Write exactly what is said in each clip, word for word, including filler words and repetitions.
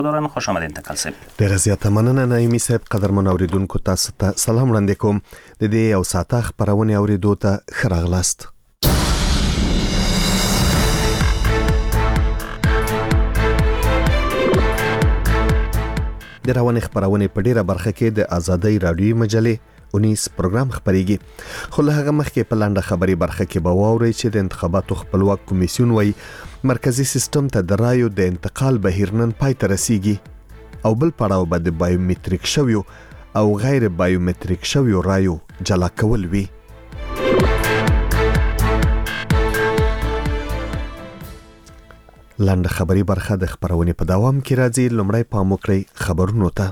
دارم خوش آمدین تکلسب. ډیره زیاته مننه نایمي صاحب. قدرمن اوریدونکو تاسو ته سلام وړاندې کوم. د دې یو ساعته خبرونه اوریدو ته ښه راغلاست. د روانې خبرونه په ډیره برخه کې د آزادۍ رادیوي مجلې اونیس پروګرام خبريږي. خو له هغه مخکې په لاندې خبري برخه کې به واورئ چې د انتخاباتو خپلواک کمیسیون وایي مرکزی سیستم ته د رایو د انتقال بهیر نن پای ته رسیږي او بل پړاو به د بایومټریک شویو او غیر بایومټریک شویو رایو جلا کول وي. لاندې خبري برخه د خبرونې په دوام کې راځي. لومړی پام وکړئ خبرونو ته.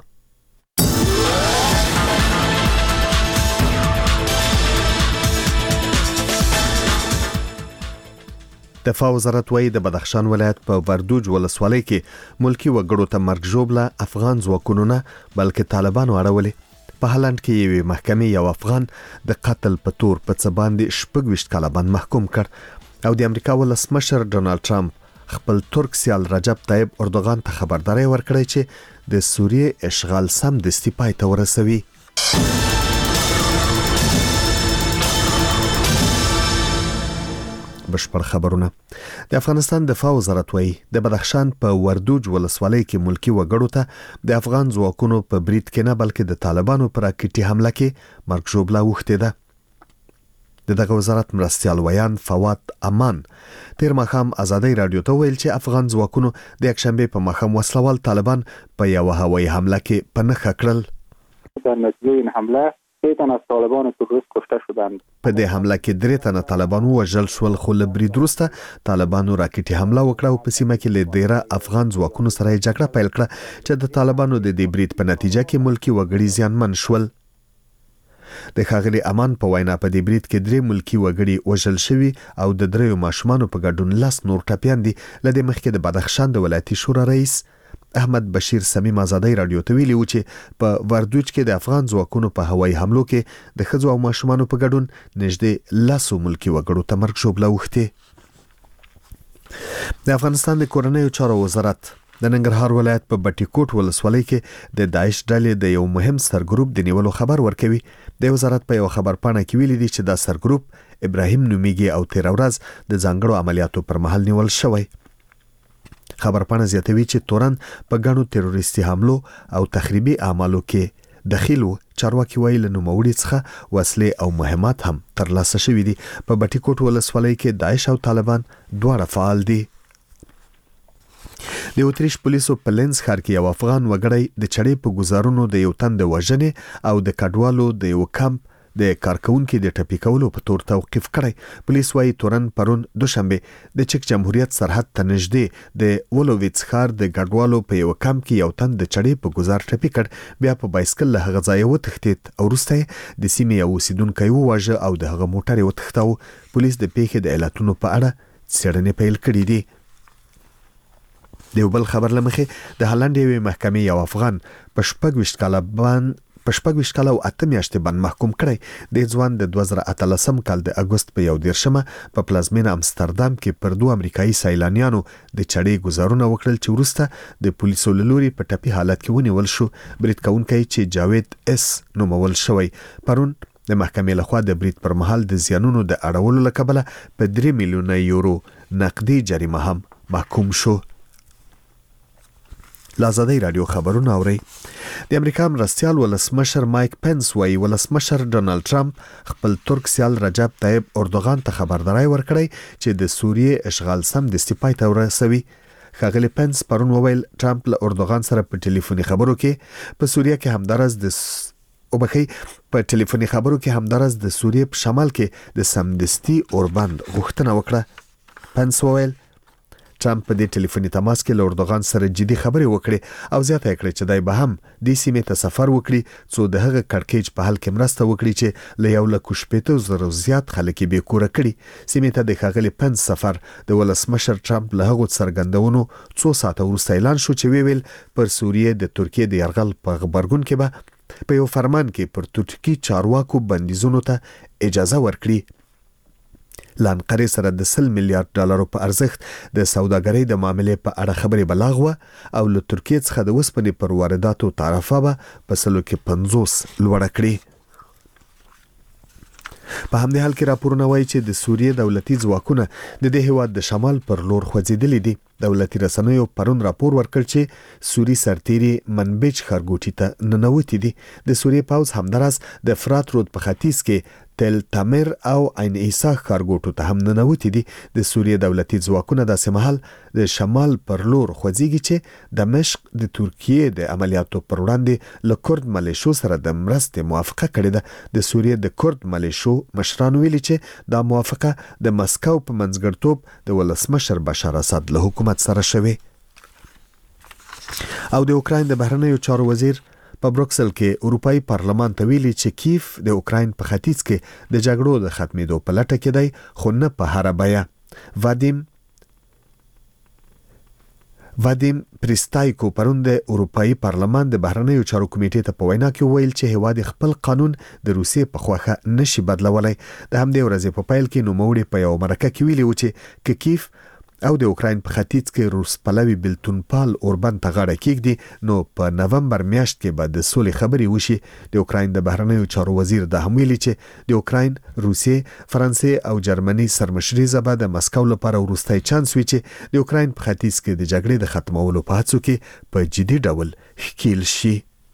دفاع وزارت وايي د بدخشان ولایت په وردوج ولسوالۍ کې ملکی وګړو ته مرګ ژوبله افغان ځواکونو نه بلکې طالبانو اړولې. په هالند کې یو محکمې یو افغان د قتل په تور په څه باندې شپږ ویشت کاله باندې محکوم کړ او د امریکا ولسمشر ډونالد ټرمپ خپل ترک سیال رجب طیب اردوغان ته خبرداري ورکړې چې د سوریې اشغال سم دستي پای ته ورسوي. بشپړ خبرونه. د افغانستان دفاع وزارت وايي د بدخشان په وردوج ولسوالۍ کې ملکی وګړو ته د افغان ځواکونو په برید کې نه بلکې د طالبانو پر راکټي حمله کې مرګ ژوبله وخته ده. د دغه وزارت مرستيال ویان فواد امان تیر مخام آزادۍ رادیو ته ویل چې افغان ځواکونو د یکشنبه په مخام وسلوال طالبان په یو هوایي حمله کې پنهخه کړل. در نتیجه این حمله سه تن از طالبان کردوس کشته شدند. په دې حمله کې درې تنه طالبان وژل شول خو له برید وروسته طالبانو راکټي حمله وکړه او په سیمه کې له ډیره افغان ځواکونو سره جګړه پیل کړه چې د طالبانو د دې برید په نتیجه کې ملکی وګړي زیانمن شول. د ښاغلي امان په وینا په دې برید کې درې ملکی وګړي وژل شوي او د دریو ماشومانو په ګډون لاس نور ټپيان دي. لدې مخکې د بدخشان د ولایتي شورا رئیس احمد بشیر سمیم آزادۍ رادیو ته ویلي و چې په وردوج کې د افغان ځواکونو په هوایي حملو کې د ښځو او ماشومانو په ګډون نږدې لسو ملکی وګړو ته مرګ ژوبله وخته. د افغانستان د کورنیو چارو وزارت د ننګرهار ولایت په بټي کوټ ولسوالۍ کې د داعش ډلې د یو مهم سرګروپ د نیولو خبر ورکوي. د وزارت په یو خبر پاڼه کې ویلي دي چې دا سرګروپ ابراهیم نومیږي او تیر ورځ د ځانګړو عملیاتو پر مهال نیول شوی. خبر پاڼه زیاتوي چې تورن په ګڼو تروریستي حملو او تخریبي اعمالو کې دخیلو. چارواکي وایي له نوموړي څخه وسلې او مهمات هم ترلاسه شوي دي. په بټي کوټ ولسوالۍ کې داعش او طالبان دواړه فعال دي. د اتریش پولیسو په لینز ښار کې یو افغان وګړی د چړې په گزارونو د یو تن د وژنې او د کډوالو د یو کمپ د کارکونکو د ټپي کولو په تور توقيف کړی. پولیس وايي تورن پرون دوشنبه د چک جمهوریت سرحد ته نږدې د ولوویڅ ښار د ګډوالو په یو کمپ کې یو تن د چړې په گزار ټپي کړ. بیا په بایسکل له هغه ځای وتښتید او وروسته د سیمې یو اوسیدونکو وواژه او د هغه موټر وتښتاو. پولیس د پیښې د علتونو په اړه څېړنې پیل کړې دي. د یو بل خبر لمخې د هالند یوې محکمې یو افغان په شپږ ویشت کاله باندې په شپږ ویشت کاله او اته میاشتې باندې محکوم کړی. د ځوان د دوه زره اتلسم کال د اګوست په یو دیرشمه په پلازمینه امستردام کې پر دوه امریکایي سیلانیانو د چړې گزارونه وکړل چې وروسته د پولیسو له لوري په ټپي حالت کې ونیول شو. برید کوونکی چې جاوید اس نومول شوی پرون د محکمې لخوا د برید پر مهال د زیانونو د اړولو له کبله په درې میلیونه یورو نقدي جریمه هم محکوم شو. لازادۍ رادیو خبرونه اوري. د امریکا مرستيال ولسمشر مایک پنس وايي ولسمشر ډونالد ټرمپ خپل ترک سیال رجب طیب اردوغان ته خبرداري ورکړی چې د سوریې اشغال سم دستي پای ته ورسوي. ښاغلي پنس پرون وویل ټرمپ له اردوغان سره په ټلیفوني خبرو کې په سوریه کې همدارس د او بخي په ټلیفوني خبرو کې همدارس د سوریې په شمال کې د سمدستي اوربند غوښتنه وکړه. پنس وویل ټرمپ په دې ټلیفوني تماس کې له اردوغان سره جدي خبرې وکړې او زیاته کړې چې دای به هم د سیمې ته سفر وکړي څو د هغه کړکېچ په حل کې مرسته وکړي چې له یو لک شپېته زره زیات خلک به کور کړي. سیمې ته د ښاغلي پنس سفر د ولسمشر ټرمپ له هغو څرګندونو څو ساعته وروسته اعلان شو چې ویل پر سوریې د ترکیې د یرغل په خبرګون کې به په یو فرمان کې پر ترکی چارواکو بندیزونو ته اجازه ورکړي. لانقرې سره د سل میلیارډ ډالرو په ارزښت د سوداګرۍ د معاملې په اړه خبرې بلاغوه او له ترکیې څخه د وسپنې پر وارداتو تعرفه به په سلو کې پنځوس لوړه کړي. په همدې حال کې راپورونه وایي چې د سوریې دولتي ځواکونه د دې هیواد د شمال پر لور خوځېدلي دي. دولتي رسنیو پرون راپور ورکړ چې سوری سرتیري منبج ښارګوټي ته ننوتي دي. د سوریې پوځ همداراز د فرات رود په ختیځ کې تل تامر او عین عیسی ښارګوټو ته هم ننوتي دي. د سوریې دولتي ځواکونه داسې مهال د شمال پر لور خوځېږي چې دمشق د ترکیې د عملیاتو پر وړاندې له کورد ملیشو سره د مرستې موافقه کړې ده. د سوریې د کورد ملیشو مشرانو ویلي چې دا موافقه د مسکو په منځګړیتوب د ولسمشر بشار اسد له حکومت سره شوی. او د اوکراین د بهرنیو چارو وزیر په بروکسل کې اروپאי پارلمان ته ویلي چې کیف د اوکراین په ختیځ کې د جګړو د ختمېدو په لټه کې دی، خو نه په هر بیه. وادیم وادیم پریستایکو پرون د اروپאי پارلمان د بهرنیو چارو کمیټې ته په وینا کې ویل چې هیواد خپل قانون د روسیې په خوخه نشي بدلولای. د همدې ورځې په پیل کې نوموړي په یو مرکه کې ویلي و چې کیف او د اوکراین په ختیځ کې روس پلوي بلتونپال اوربن ته غاړه کېږدي نو په نومبر میاشت کې به د سولې خبرې وشي. د اوکراین د بهرنیو چارو وزیر دا هم ویلي چې د اوکراین، روسیې، فرانسې او جرمني سرمشري به د مسکو لپاره وروستی چانس وي چې د اوکراین په ختیځ کې د جګړې د ختمولو په هڅو کې په جدي ډول ښکیل شي.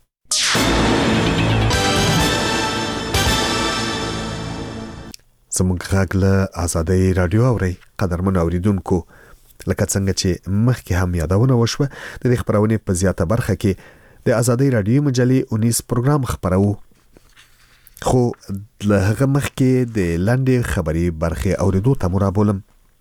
زموږ غږ له آزادۍ رادیو اورئ. قدرمن اوریدونکو، لکه څنګه چې مخکې هم یادونه وشوه، د دې خبرونې په زیاته برخه کې د آزادۍ رادیو مجلې اونیس پروګرام خبرو، خو له هغه مخکې د لاندې خبري برخه اوریدو ته مرابولم.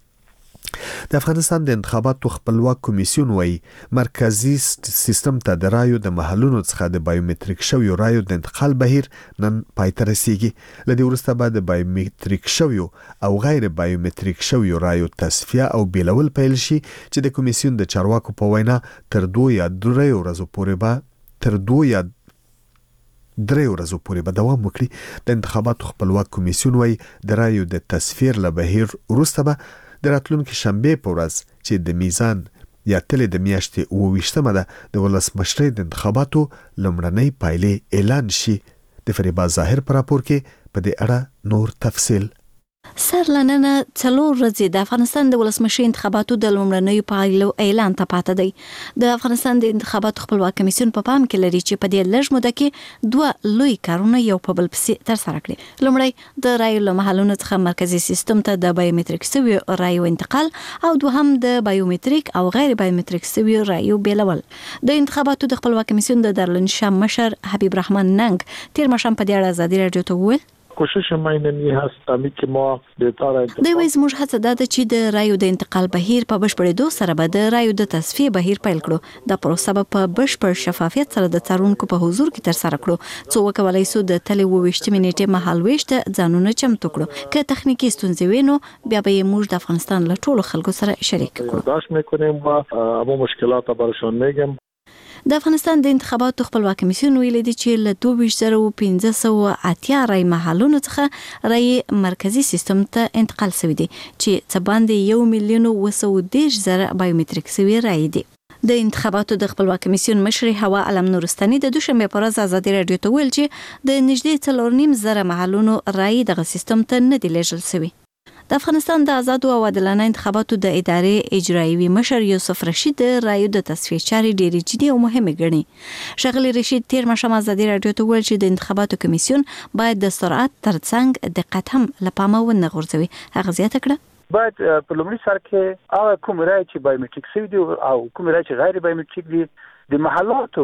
د افغانستان د انتخاباتو خپلواک کمیسیون وایي مرکزی سیستم ته د رایو د محلونو څخه د بایومټریک شویو رایو د انتقال بهیر نن پای ته رسیږي. له دې وروسته به د بایومټریک شویو او غیر بایومټریک شویو رایو تصفیه او بیلول پیل شي چې د کمیسیون د چارواکو په وینا تر دوه یا درې ورځې پورې به تر دوه یا درې ورځې پورې به دوام وکړي. د انتخاباتو خپلواک کمیسیون وایي د رایو د تصفیه له بهیر وروسته به د راتلونکي شنبه په ورځ چې د میزان یا تلې د میاشتې اوه ویشتمه ده د ولسمشرۍ د انتخاباتو لومړنۍ پایلې اعلان شي. د فریبا ظاهر پر راپور کې په دې اړه نور تفصیل. سر لننه څلور ورځې د افغانستان د ولسمشرۍ انتخاباتو د لومړنیو پایلو اعلان ته پاته دی. د افغانستان د انتخاباتو خپلواک کمیسیون په پام کې لري چې په دې لږ موده کې دوه لوی کارونه یو په بل پسې ترسره کړي. لومړی د رایو له محلونو څخه مرکزی سیستم ته د بایومټریک سوي رایو انتقال او دوهم د بایومټریک او غیر بایومټریک سوي رایو بیلول. د انتخاباتو د خپلواک کمیسیون د دارالانشا مشر حبیب رحمان ننګ تیر ماښام په دې اړه آزادۍ رادیو ته وویل کوشش ما اینمی هست امی که ما بهتره د وایي زموږ هڅه دا ده چې د رایو د انتقال بهیر په بشپړېدو سره به د رایو د تصفیه بهیر پیل کړو. دا پروسه به په بشپړ شفافیت سره د څارونکو په حضور کې ترسره کړو څو وکولای سو د تلې اوه ویشتمې نیټې مهال ویشت ځانونه چمتو کړو. که تخنیکی ستونزې وي نو بیا به موږ د افغانستان له ټولو خلکو سره شریک کړو. داش میکنیم و همو مشکلات برشان میگم. د افغانستان د انتخاباتو خپلواک کمیسیون ویلي دی چې له دوه ویشت زره پنځه سوه اتیا رای محلونو څخه رای مرکزی سیستم ته انتقال شوی دی چې څه باندې یو میلیون اوه سوه دېرش زره بایومټریک شوي رای دي. د انتخاباتو د خپلواک کمیسیون مشر هوا علم نورستاني د دوشنبه په ورځ آزادۍ رادیو ته ویل چې د نږدې څلور نیم زره محلونو رای دغه سیستم ته نه دی لیږل شوی. د افغانستان د آزادو او عادلانه انتخاباتو د ادارې اجرایوي مشر یوسف رشید د رایو د تصفیه چارې ډېرې جدي او مهمې ګڼي. ښاغلي رشید تیر ماښام آزادۍ رادیو ته ویل چې د انتخاباتو کمیسیون باید د سرعت ترڅنګ دقت هم له پامه ونه غورځوي. هغه زیاته کړه باید په لومړي سر کې هغه کوم رای چې بایومټریک شوي دي او کوم رای چې غیر بایومټریک دي د محلاتو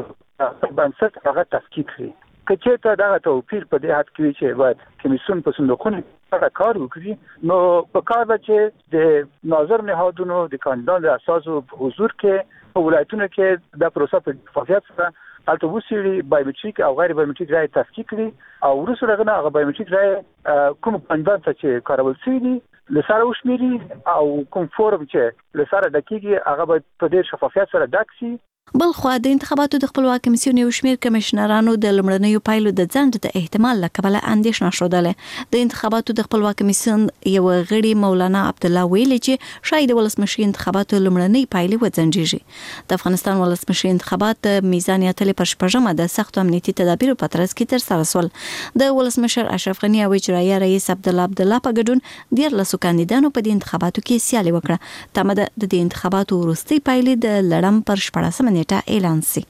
بنسټ هغه تفکیک کړي. که چېرته دغه توپیر په دې حد کې وي چې باید کمیسیون په صندوقونو سره کار وکړي نو په کار به چې د ناظر نهادونو د کاندیدانو د اساسو حضور کې په ولایتونو کې د پروسه په شفافیت سره هلته وڅېړي، بایومټریک او غیر بایومټریک رای تفکیک کړي او وروسته دغه نه هغه بایومټریک رای کوم کاندیدان ته چې کارول شوي دي له سره وشمېري او کوم فورم چې له سره ډکېږي هغه باید په ډېر شفافیت سره ډک شي بل خو د انتخاباتو د خپلواک کمیسیون یو شمېر کمشنرانو د لمړنیو پایلو د ځنډ د احتمال لکبله اندېښنه شودله. د انتخاباتو د خپلواک کمیسیون یو غړي مولانا عبدالله ویلي چې شاید ولسمشر انتخاباتو لمړنۍ پایلې وځنډیږي. د افغانستان ولسمشر انتخابات د میزان یاتلې پر شپږمه د سختو امنیتي تدابیرو په ترڅ کې ترسره شول. د ولسمشر اشرف غني او اجرایي رئیس عبدالله عبدالله په ګډون دیارلسو کاندیدانو په دې انتخاباتو کې سیالي وکړه. تمه ده د دې انتخاباتو وروستۍ پایلې د لړم پر شپاړسمه اعلان سي.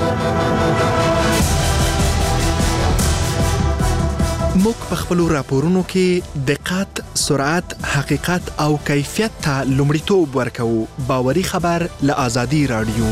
موږ په خپلو راپورونو کې دقت، سرعت، حقیقت او کیفیت ته لومړیتوب ورکوو. باوري خبر له آزادي رادیو.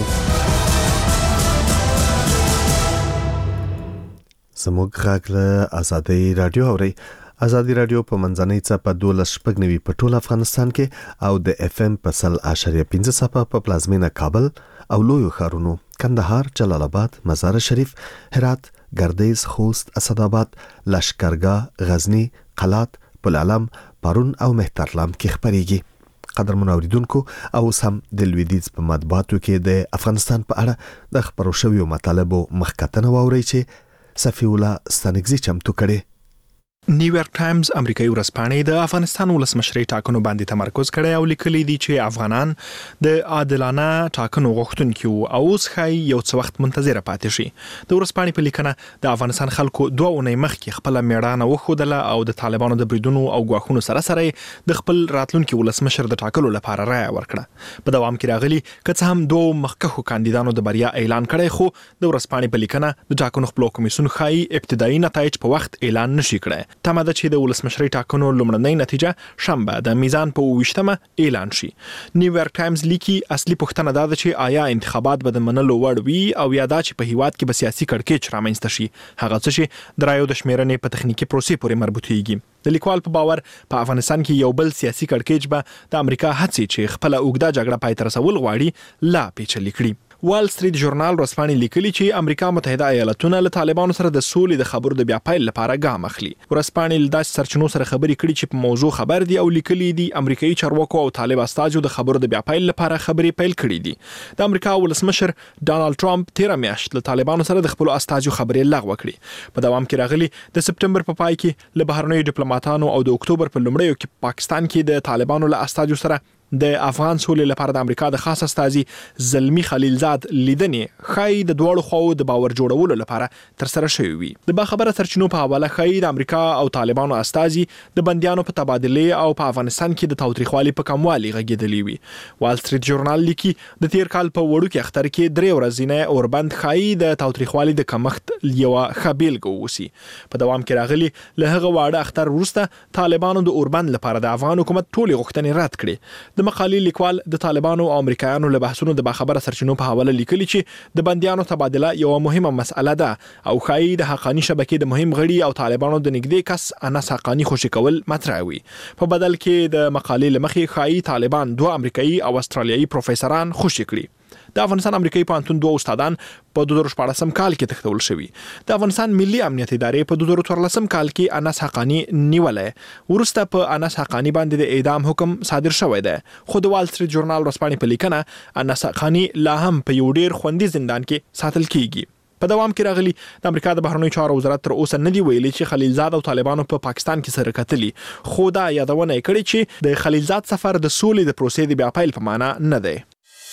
زموږ غږ له آزادي رادیو اوري. آزادي رادیو په منځنۍ څپه دولس شپږ نوي په ټول افغانستان کې او د اف ام په سل اشاریه پنځه څپه په پلازمینه کابل او لویو ښارونو کندهار، جلال آباد، مزار شریف، هرات، ګردیز، خوست، اسداباد، لشکرګاه، غزنی، قلات، بلعلم، پرون او مهترلام کې خبريږي. قدرمن اوریدونکو او سم د لویدیز په مطبوعاتو کې د افغانستان په اړه د خبرو شویو مطالبو مخکتنه واوري چې صفی الله ستانګزي چمتو کړي. نیویارک ټایمز امریکایي ورځپاڼې د افغانستان ولسمشرۍ ټاکنو باندې تمرکز کړی او لیکلي دي چې افغانان د عادلانه ټاکنو غوښتونکي وو او اوس ښایي یو څه وخت منتظره پاتې شي. د ورځپاڼې په لیکنه د افغانستان خلکو دوه اونۍ مخکې خپله میړانه وښودله او د طالبانو د بریدونو او ګواښونو سره سره د خپل راتلونکي ولسمشر د ټاکلو لپاره رایه ورکړه. په دوام کې راغلي که څه هم دوه مخکښو کاندیدانو د بریا اعلان کړی، خو د ورځپاڼې په لیکنه د ټاکنو خپلواک کمیسیون ښایي ابتدایي نتایج په وخت اعلان نشي کړی. تمه ده چې د ولسمشرۍ ټاکنو لومړنۍ نتیجه شنبه د میزان په اوویشتمه اعلان شي. نیویارک ټایمز لیکي اصلي پوښتنه دا ده چې آیا انتخابات به د منلو وړ وي او یا دا چې په هیواد کې به سیاسي کړکېچ رامنځته شي، هغه څه چې د رایو د شمیرنې په تخنیکي پروسې پورې مربوطېږي. د لیکوال په باور په افغانستان کې یو بل سیاسي کړکېچ به د امریکا هڅې چې خپله اوږده جګړه پای ته رسول غواړي لا پیچلې کړي. وال سټریټ ژورنال ورځپاڼې لیکلي چې امریکا متحده ایالتونه له طالبانو سره د سولې د خبرو د بیا پیل لپاره ګام اخلي. ورځپاڼې له داسې سرچینو سره خبرې کړي چې په موضوع خبر دي او لیکلي دي امریکایي چارواکو او طالب استازو د خبرو د بیا پیل لپاره خبرې پیل کړي دي. د امریکا ولسمشر ډانلډ ټرمپ تیر میاشت له طالبانو سره د خپل استازو خبرې لغوه کړي. په دوام کې راغلي د سپټمبر په پای کې له بهرنیو ډیپلوماټانو او د اکتوبر په لومړیو کې پاکستان کې د طالبانو له استازو سره د افغان سولې لپاره د امریکا د خاص استازي زلمی خلیلزاد لیدنې ښایي د دواړو خواو د باور جوړولو لپاره ترسره شوې وي. د باخبره سرچینو په حواله ښایي د امریکا او طالبانو استازي د بندیانو په تبادله او په افغانستان کې د تاوتریخوالي په کموالي غږېدلي وي. وال سټریټ ژورنال لیکي د تیر کال په وړوکي اختر کې درې ورځې اوربند ښایي د تاوتریخوالي د کمښت یوه ښه بیلګه واوسي. په دوام کې راغلي له هغه واړه اختر وروسته طالبانو د اوربند لپاره د افغان حکومت ټولې غوښتنې رد کړې. د مقالې لیکوال د طالبانو او امریکایانو له بحثونو د باخبره سرچینو په حواله لیکلي چې د بندیانو تبادله یو مهمه مسأله ده او ښایي د حقانی شبکې د مهم غړي او طالبانو د نږدې کس انس حقانی خوشي کول مطرح وي. په بدل کې د مقالې لمخې ښایي طالبان دوه امریکایي او استرالیایي پروفیسوران خوشي کړي. د افغانستان امریکایي پوهنتون دوه استادان په دوه زره شپاړسم کال کې تښتول شوي. د افغانستان ملي امنیت ادارې په دوه زره څوارلسم کال کې انس حقانی نیولای. وروسته په انس حقانی باندې د اعدام حکم صادر شوی دی. خو د وال سټریټ ژورنال ورځپاڼې په لیکنه انس حقانی لا هم په یو ډیر خوندي زندان کې ساتل کیږي. په دوام کې راغلي د امریکا د بهرنیو چارو وزارت تر اوسه نه دی ویلي چې خلیلزاد او طالبانو په پا پاکستان کې سره کتلي، خو دا یادونه یې کړې چې د خلیلزاد سفر د سولې د پروسې د بیا پیل په معنا نه دی.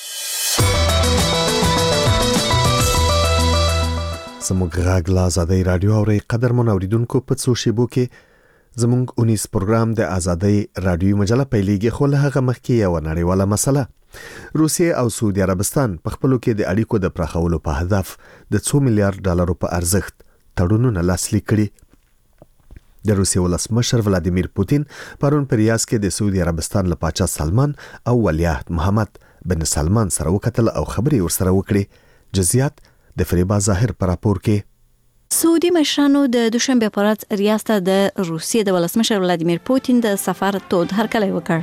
زموږ غږ له آزادۍ رادیو اورئ. قدرمن اوریدونکو په څو شیبو کې زموږ اونیس پروګرام د آزادۍ رادیو مجله پیلېږي، خو له هغه مخکې یوه نړیواله مسله. روسیې او سعودي عربستان په خپلو کې د اړیکو د پراخولو په هدف د څو میلیارډ ډالرو په ارزښت تړونونه لاسلیک کړي. د روسیې ولسمشر ولادیمیر پوتین پرون په ریاض کې د سعودي عربستان له پاچا سلمان او ولیعهد محمد بن سلمان سره وکتل او خبرې ورسره وکړي. جزئیات د فریبا ظاهر پر راپور کې. سعودي مشرانو د دوشنبه په ورځ ریاض ته د روسیې د ولسمشر ولادیمیر پوتین د سفر تود هرکلی وکړ.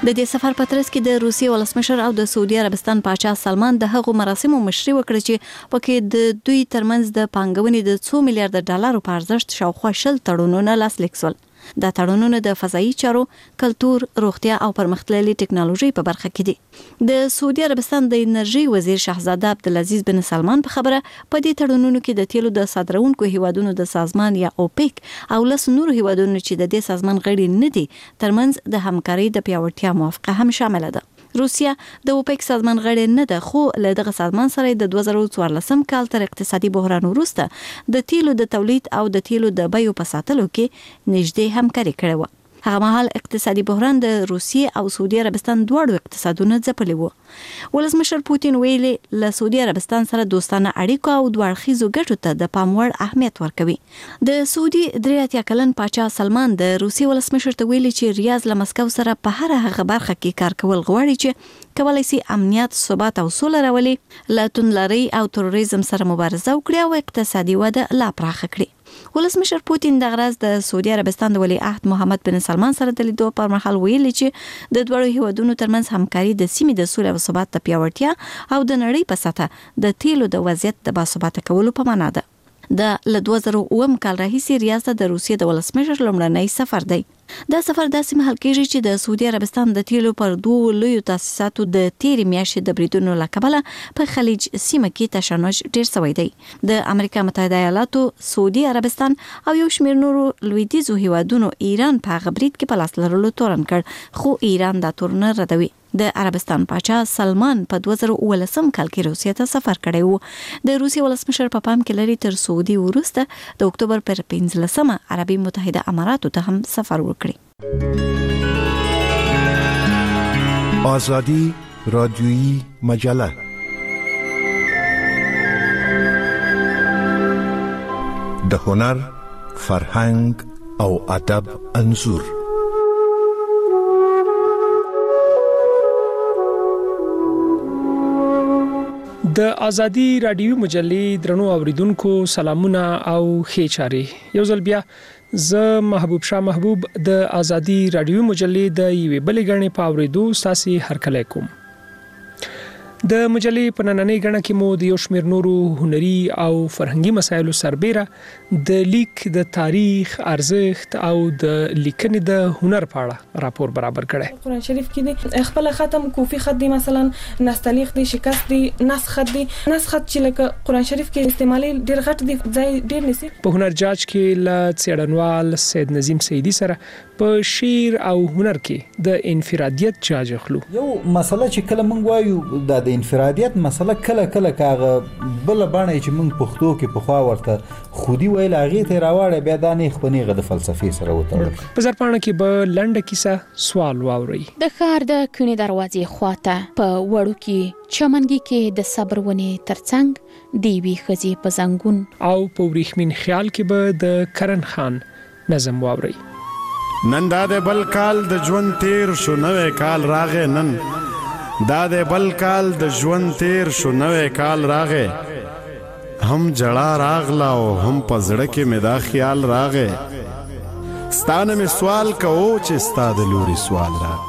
د دې سفر په ترڅ کې د روسیې ولسمشر او د سعودي عربستان پاچا سلمان د هغو مراسمو مشري وکړه چې پکې د دوی ترمنځ د پانګونې د څو میلیارډ ډالرو په ارزښت شاوخوا شل تړونونه لاسلیک شول. دا تړونونه د فضایي چارو، کلتور، روغتیا او پرمختللي ټکنالوژي په برخه کې دي. د سعودي عربستان د انرژي وزیر شاهزاده عبدالعزیز بن سلمان په خبره په دې تړونونو کې د تیلو د صادرونکو هیوادونو د سازمان یا اوپیک او لس نور هیوادونو چې د دې سازمان غړي نه دي ترمنځ د همکارۍ د پیاوړتیا موافقه هم شامل ده. روسیا د اوپیک سازمان غړی نه ده، خو له دغه سازمان سره د دوه زره څوارلسم کال تر اقتصادي بحران وروسته د تیلو د تولید او د تیلو د بیو په ساتلو کې نږدې همکاري کړې وه. هغه مهال اقتصادي بحران د روسیې او سعودي عربستان دواړو اقتصادونه ځپلي وو. ولسمشر پوتین ویلي له سعودي عربستان سره دوستانه اړیکو او دوه اړخیزو ګټو ته د پام وړ اهمیت ورکوي. د سعودي درې اتیا کلن پاچا سلمان د روسیې ولسمشر ته ویلي چې ریاض له مسکو سره په هر هغه برخه کې کار کول غواړي چې کولای شي امنیت، ثبات او سوله راولي، له توندلارۍ او تروریزم سره مبارزه وکړي او اقتصادي وده لا پراخه کړي. ولسمشر پوتین د غرض د سعودي عربستان د ولیعهد محمد بن سلمان سره د لیدو پر مهال ویلي چې د دوه هیوادونو ترمنځ همکاري د سیمې د سولې او ثبات د پیاوړتیا او د نړۍ په سطح د تیلو د وضعیت د باثباته کولو په معنا ده. د له دوه زره اووم کال راهیسې ریاض ته د روسیې د ولسمشر لومړنی سفر دی. دا سفر داسې مهال کېږي چې د سعودي عربستان د تیلو پر دوه لویو تاسیساتو د تیرې میاشتې د بریدونو له کبله په خلیج سیمه کې تشنج ډېر شوی دی. د امریکا متحده ایالاتو، سعودي عربستان او یو شمېر نورو لویدیځو هیوادونو ایران په هغه برید کې په لاس لرلو تورن کړ، خو ایران دا تورن ردوي. د عربستان پاچا سلمان په دوه زره اوولسم کال کې روسیې ته سفر کړی و. د روسیې ولسمشر په پام کې لري تر سعودي وروسته د اکتوبر پر پنځلسمه عربي متحده اماراتو ته هم سفر وکړي. آزادی رادیویی مجله د هنر، فرهنګ او ادب انځور. د ازادي رادیوي مجلې درنو اوریدونکو سلامونه او ښې چارې. یو ځل بیا زه محبوب شاه محبوب د ازادي رادیوي مجلې د یوې بلې غړنې په اوریدو ستاسو هرکلی کوم. د مجلې په نننۍ غړنه کې مو د یو شمېر نورو هنري او فرهنګي مسایلو سربېره د لیک د تاریخ، ارزښت او د لیکنې د هنر په اړه راپور برابر کړی. قرآن شریف کې دی خپل ختم کوفی خط دی، مثلا نستعلیق دی، شکست دی، نسخ خط دی. نسخ خط چې لکه قرآن شریف کې استعمالي ډېر غټ دی، ځای ډېر نسی. په هنر جاج کې له څېړنوال سید نظیم سیدی سره په شعر او هنر کې د انفرادیت جاج اخلو. یو مسله چې کله موږ وایو د د انفرادیت مسله کله کله کاغه بل باندې چې موږ پښتو کې په خوا ورته خودي ویل هغه ته راوړې بیا د نه خپنیغه د فلسفي سره وته. په زرپانه کې به لنډه کیسه سوال واوري. د ښار د کونې دروازې خواته په وړو کې چمنګي کې د صبر ونې ترڅنګ دیوی خزي په زنګون او په وریښمین خیال کې به د کرن خان نظم واوري. نن دا د بل کال د ژوند تیر شو نوې کال راغې، نن دا د بل کال د ژوند تیر شو نوې کال راغې، هم جړه راغلا او هم په زړه کې مې دا خیال راغې، ستانه مې سوال کوو چې ستا د لوري سوال راغې.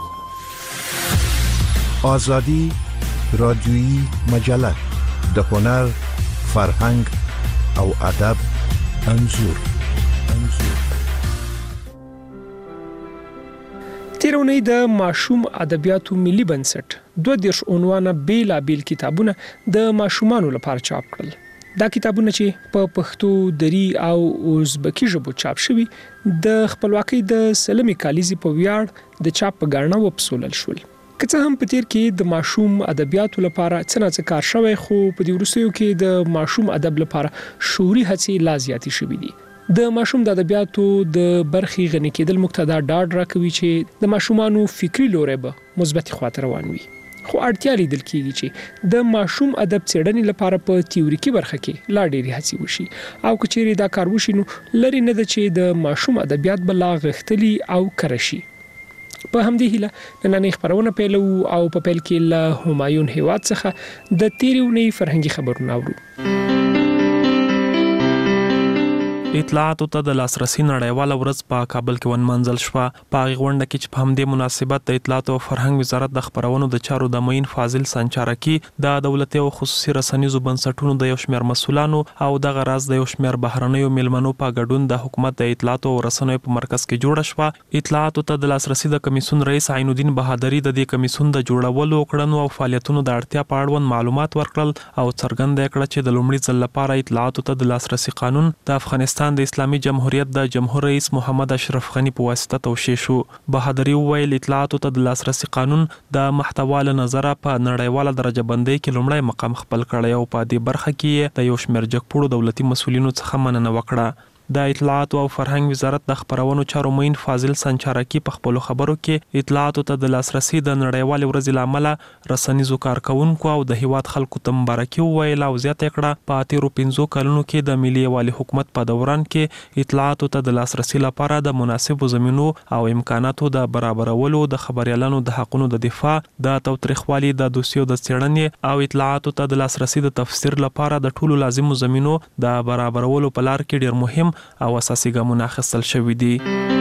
آزادی رادیویی مجله د هنر، فرهنګ او ادب انځور. تیرونی د ماشوم ادبیاتو ملي بنسټ دوه دیرش عنوانه بیلابیل کتابونه د ماشومانو لپاره چاپ کړل. دا کتابونه چې په پښتو، دری او ازبکی ژبو چاپ شوي د خپلواکۍ د سلمې کالیزې په ویاړ د چاپ په ګڼه وپسولل شول. که څه هم په تیر کې د ماشوم ادبیاتو لپاره څه نه څه کار شوی، خو په دې وروستیو کې د ماشوم ادب لپاره شعوري هڅې لا زیاتې شوي دي. د ماشوم د ادبیاتو د برخې غني کېدل مقتدا ډاډ راکوي چې د ماشومانو فکری لوري به مثبت خواته روان وي. خو اړتیا لیدل کېږي چې د ماشوم ادب څېړنې لپاره په تیوریکي برخه کې لا ډېرې هڅې وشي، او که چیرې دا کار وشي نو لري نه ده چې د ماشوم ادبیات به لا غښتلي او کره شي. په همدې هیله نننۍ خپرونه پیلو او په پیل کې له همایون هیواد څخه د تیرې اونۍ فرهنګي خبرونه اورو. اطلاعاتو ته د لاسرسي نړیواله ورځ په کابل کې ونمنځل شوه. په هغې غونډه کې چې په همدې مناسبت د اطلاعاتو او فرهنګ وزارت د خپرونو د چارو د معین فاضل سنچارکي د دولتي او خصوصي رسنیزو بنسټونو د یو شمېر مسؤلانو او دغه راز د یو شمېر بهرنیو میلمنو په ګډون د حکومت د اطلاعاتو او رسنیو په مرکز کې جوړه شوه. اطلاعاتو ته د لاسرسي د کمیسیون رئیس عین الدین بهادري د دې کمیسیون د جوړولو کړنو او فعالیتونو د اړتیا په اړوند معلومات ورکړل او څرګنده کړه چې د لومړي ځل لپاره اطلاعاتو ته د لاسرسي قانون د افغانستان د اسلامي جمهوریت د جمهور رئیس محمد اشرف غنی په واسطه توشیح شو. بهادري وویل اطلاعاتو ته د لاسرسي قانون د محتوا له نظره په نړیواله درجه بندۍ کې لومړی مقام خپل کړی او په دې برخه کې د یو شمېر جګپوړو دولتي مسؤلینو څخه مننه وکړه. د اطلاعاتو او فرهنګ وزارت د خپرونو چارو معین فاضل سنچارکي په خپلو خبرو کې اطلاعاتو ته د لاسرسي د نړیوالې ورځې له امله رسنیزو کارکونکو او د هیواد خلکو ته مبارکي وویل او زیاته کړه په تیرو پنځو کلونو کې د ملي یووالي حکومت په دوران کې اطلاعاتو ته د لاسرسي لپاره د مناسبو زمینو او امکاناتو د برابرولو، د خبريالانو د حقونو د دفاع، د تاوتریخوالي د دوسیو د څېړنې او اطلاعاتو ته د لاسرسي د تفسیر لپاره د ټولو لازمو زمینو د برابرولو په لار کې ډېر مهم او اساسي ګامونه اخیستل شوي دي.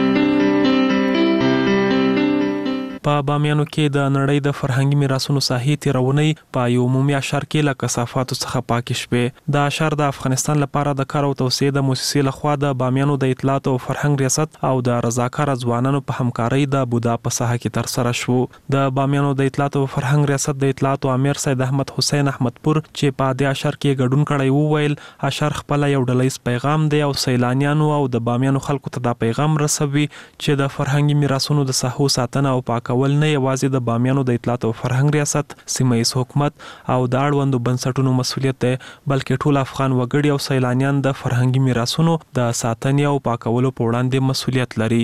په بامیانو کې د نړۍ د فرهنګي میراثونو ساحې تیرونی په یو عمومي اشار کې له کثافاتو څخه پاکې شوې. د اشار د افغانستان لپاره د کار او توسعې د موسسې لخوا د بامیانو د اطلاعات او فرهنګ ریاست او د رضاکار ځوانانو په همکارۍ د بودا په ساحه کې ترسره شو. د بامیانو د اطلاعات او فرهنګ ریاست د اطلاعات امیر سید احمد حسین احمدپور چې په دې اشار کې ګډون کړی وویل اشار خپل یو ډلهیز پیغام دی او سیلانیانو او د بامیانو خلکو ته دا پیغام رسوي چې د فرهنګي میراثونو د ساحو ساتنه او پاک کول نه یوازې د بامیانو د اطلاعات او فرهنګ ریاست، سیمه ییز حکومت او د اړوندو بنسټونو مسؤلیت دی، بلکې ټول افغان وګړي او سیلانیان د فرهنګي میراثونو د ساتنې او پاکولو په وړاندې مسؤلیت لري.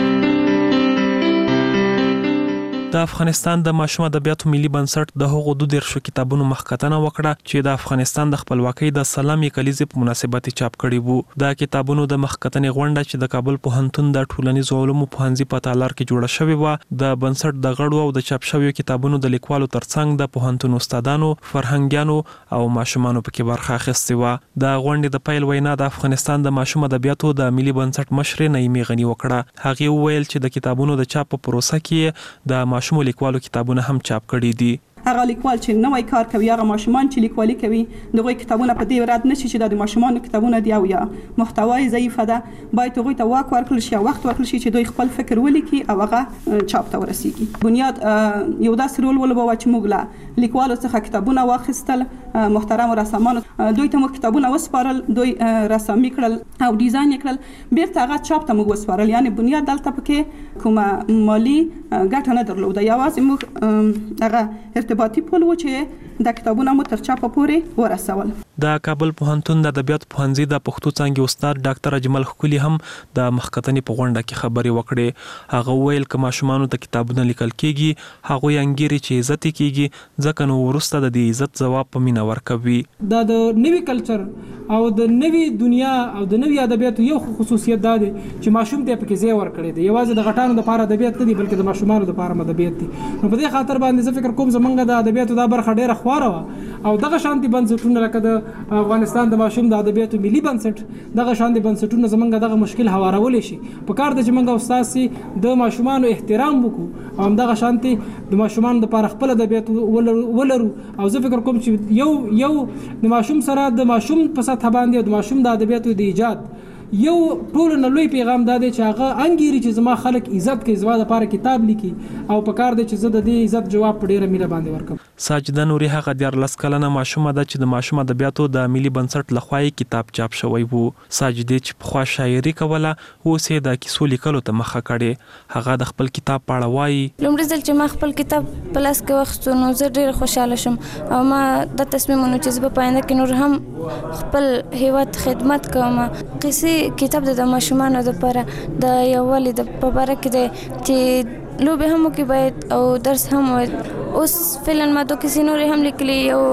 د افغانستان د ماشوم ادبیاتو ملي بنسټ د هغو دوه دیرشو کتابونو مخکتنه وکړه چې د افغانستان د خپلواکۍ د سلامي کلیزې په مناسبت چاپ کړي وو. د کتابونو د مخکتنې غونډه چې د کابل پوهنتون د ټولنیزو علومو پوهنځي په تالار کې جوړه شوې و د بنسټ د غړو او د چاپ شویو کتابونو د لیکوالو ترڅنګ د پوهنتون استادانو، فرهنګیانو او ماشومانو پکې برخه اخیستې وه. د غونډې د پیل وینا د افغانستان د ماشوم ادبیاتو د ملي بنسټ مشرې نعیمې غني وکړه. هغې وویل چې د کتابونو د چاپ په پروسه کې د ماشوم لیکوالو کتابونه هم چاپ کړي دي. هغه لیکوال چې نوې کار کوي، هغه ماشومان چې لیکوالي کوي، دغه کتابونه په دې رد نشي چې د ماشومان کتابونه دی او یا محتوای ضعیفه ده، باید هغه ته واک ورکړل شي، وخت ورکړل شي چې دوی خپل فکر ولیکي او هغه چاپ ته ورسیږي. بنیاد یو داسې رول ولوبوي چې موږ له لیکوالو څخه کتابونه واخیستل، محترم رسامانو دوی ته موږ کتابونه وسپارل، دوی رسامي کړل او ډیزاین کړل، بیرته هغه چاپ ته موږ وسپارل. یعنی بنیاد دلته پکې کومه مالی ګټه نه درلوده، یوازې موږ هغه ارتباطي پول و چې د کتابونو مو تر چاپه پورې ورسول. د کابل پوهنتون د ادبیات پوهنځي د پښتو څانګې استاد ډاکټر اجمل خولي هم د مخکتنې په غونډه کې خبرې وکړې. هغه وویل که ماشومانو ته کتابونه لیکل کېږي، هغوی انګیري چې عزت یې کېږي، ځکه نو وروسته د دې عزت ځواب په مینه ورکوي. دا د نوي کلچر او د نوي دنیا او د نوي ادبیاتو یو خصوصیت دا دی چې ماشوم ته پکې ځای ورکړی دی. یوازې د غټانو لپاره ادبیات نه دي بلکې د ماشومانو لپاره ادبیات دي. نو په دې خاطر باندې زه فکر کوم زمونږ د ادبیاتو دا برخه ډیره خواره وه او دغه شانتي بنسټونه لکه د افغانستان د ماشوم د ادبیاتو ملي بنسټ دغه شانتي بنسټونه زمونږ دغه مشکل هوارولې شي. په کار د چې موږ استاد سي د ماشومانو احترام وکړو او همدغه شانتي د ماشومانو لپاره خپل ادبیات ولرو. او زه فکر کوم چې یو یو د ماشوم سره د ماشوم په سطح باندې د ماشوم د ادبیاتو د ایجاد یو ټول نه لوی پیغام دا دی چې هغه انګیري چې زما خلک عزت کوي، زما لپاره کتاب لیکي او په کار دی چې زه د دې عزت جواب په ډیره مینه باندې ورکوم. ساجده نوري هغه دیارلس کلنه ماشومه ده چې د ماشوم ادبیاتو د ملي بنسټ لخوا کتاب چاپ شوی وو. ساجده چې پخوا شاعري کوله اوس یې د کیسو لیکلو ته مخه کړې. هغه د خپل کتاب په اړه وایي: لومړی ځل چې ما خپل کتاب په لاس کې واخیستو نو زه ډېره خوشحاله شوم او ما دا تصمیم ونیو چې زه په آینده کې نور هم خپل هیواد خدمت کوم. قصې کتاب د ماشومانو لپاره د یووالي د په باره کې دی چې لوبې هم وکړي باید او درس هم وایي. اوس فعلا ما دوه کیسې نورې هم لیکلي، یو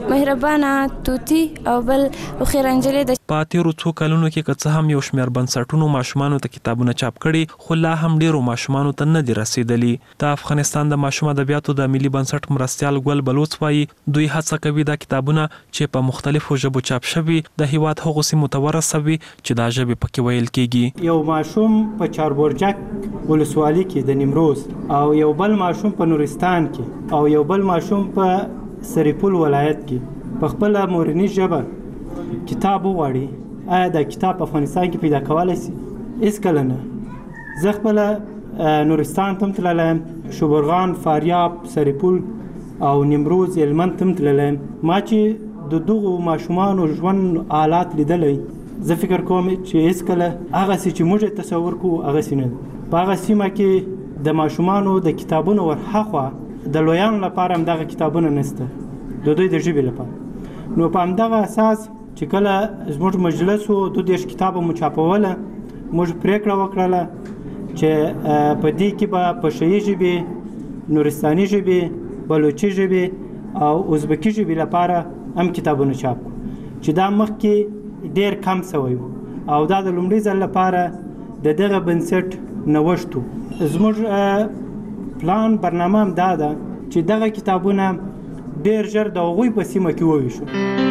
مهربانه توتی او بل خیرنجلې د په تیرو څو کلونو کې که څه هم یو شمېر بنسټونو ماشومانو ته کتابونه چاپ کړي خو لا هم ډیرو ماشومانو ته نه دي رسیدلي. د افغانستان د ماشوم ادبیاتو د ملي بنسټ مرستیال ګل بلوڅ وایي دوی هڅه کوي دا کتابونه چې په مختلفو ژبو چاپ شوي د هیواد هغو سیمو ته ورسوي چې دا ژبې پکې ویل کیږي. یو ماشوم په چاربورجک ولسوالۍ کې د نیمروز او یو بل ماشوم په نورستان کې او یو بل ماشوم په سرپل ولایت کې په خپل مورنۍ ژبه کتاب وغواړي آیا دا کتاب په افغانستان کې پیدا کولای شي؟ هیڅ کله نه. زه خپل نورستان تم تللم، شبرغان، فاریاب، سرپل او نیمروز هلمند تم تللم. ما چې د دغو ماشومانو ژوند حالات لیدلی زه فکر کوم چې هیڅ کله هغه څه چې موږ تصور کوو هغه څه نه دي. په هغه سیمه کې د ماشومانو د کتابونو ورهاخوا د لویانو لپاره هم دغه کتابونه نشته د دوی د ژبې لپاره. نو په همدغه اساس چې کله زموږ مجلس و دو دیش کتابه مو چاپوله موږ پریکړه وکړله چې په دې کې به پښتو ژبې، نورستاني ژبې، بلوچي ژبې او ازبکي ژبې لپاره هم کتابونه چاپ کړو چې دا مخکې ډیر کم شوی او دا د لومړي ځل لپاره د دغه بنسټ نوښت و. زموږ پلان برنامه هم دا ده چې دغه کتابونه ډیر ژر د هغوی په سیمه کې وویشو.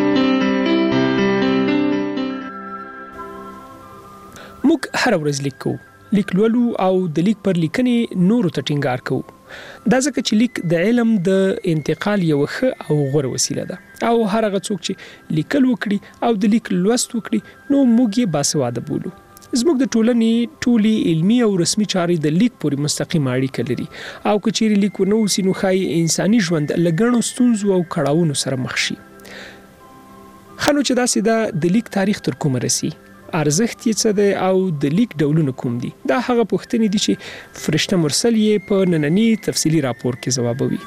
موږ هر ورځ لیک کوو، لیک لولو او د لیک پر لیکنې نورو ته ټینګار کوو. دا ځکه چې لیک د علم د انتقال یو ښه او غوره وسیله ده او هر هغه څوک چې لیکل وکړي او د لیک لوست وکړي نو موږ یې باسواده بولو. زموږ د ټولنې ټولي علمي او رسمي چارې د لیک پورې مستقیم اړیکه لري او که چیرې لیک ونه وسي نو ښایي انساني ژوند له ګڼو ستونزو او کړاوونو سره مخ شي. ښه نو چې داسې ده د لیک تاریخ تر کومه رسي، ارزښت یې څه دی او د لیک ډولونه کوم دي؟ دا هغه پوښتنې دي چې فرشته مرسل یې په نننی تفصیلي راپور کې ځوابوي.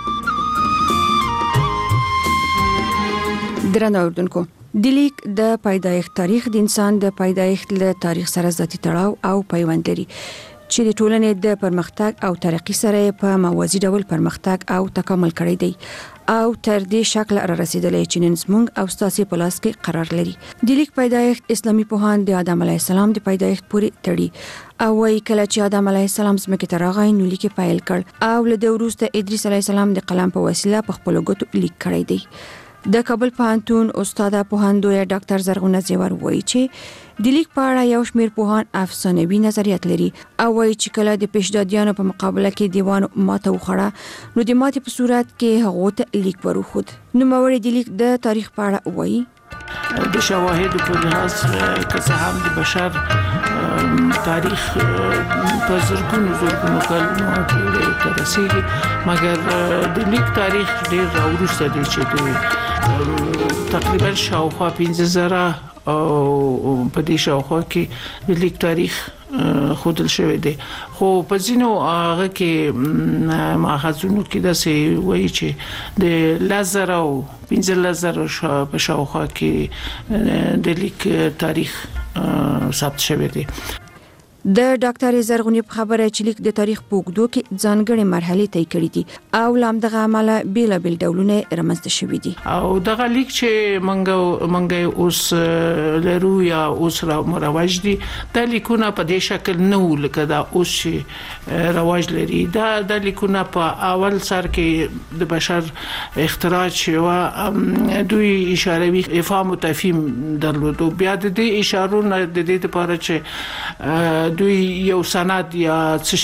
درنو اوردونکو، د لیک د پیدایښت تاریخ د انسان د پیدایښت له تاریخ سره ذاتي تړاو او پیوند لري چې د ټولنې د پرمختګ او ترقۍ سره په موازي ډول پرمختګ او تکامل کړی دی او تر دې شکل را رسیدلی چې نن زموږ او ستاسو په لاس کې قرار لري. د لیک پیدایښت اسلامي پوهان د آدم علیه السلام د پیدایښت پورې تړي او وايي کله چې آدم علیه السلام ځمکې ته راغی نو لیک پیل کړ او له دې وروسته ادریس علیه السلام د قلم په وسیله په خپل ګوتو لیک کړی دی. د کابل پوهنتون استاد پوهندوی ډاکټر زرغونه زیور وایي چې د لیک په اړه یو شمېر پوهان افسانوي نظریات لري او وایي چې کله د پیشدادیانو په مقابله کې دیوان ماته وخوړه نو د ماتې په صورت کې هغه ته لیک ورخود. نوموړی د لیک د تاریخ په اړه وایي د شواهد په لحاظ که څه هم د بشر تاریخ په زرګونو زرګونو کلونو پورې ته رسیږي مګر د لیک تاریخ ډېر راوروسته دی چې د تقریبا شاوخوا پنځه زره او په دې شاوخوا کې د لیک تاریخ خودل شوی دی. خو په ځینو هغه کې ماخذونو کې داسې وایي چې د لزر او پنځه لزر په شاوخوا کې د لیک تاریخ ثبت شوی دی. د ډاکټر زرغونی په خبره چې لیک د تاریخ په اوږدو کې ځانګړي مرحلې طی کړې دي او لام دغه عمله بیلابل ډولونه رامنځته شوي دي او دغه لیک چې منګو منګي اوس لرو یا اوس را مروج دي د لیکونه په دې شکل نه ولکه دا اوس رواج لري. دا د لیکونه په اول سر کې د بشر اختراع شوه دوی اشاروي افهام او تفهیم درلودو بیا د دې اشارو نه د دې لپاره چې دوی یو سند یا څه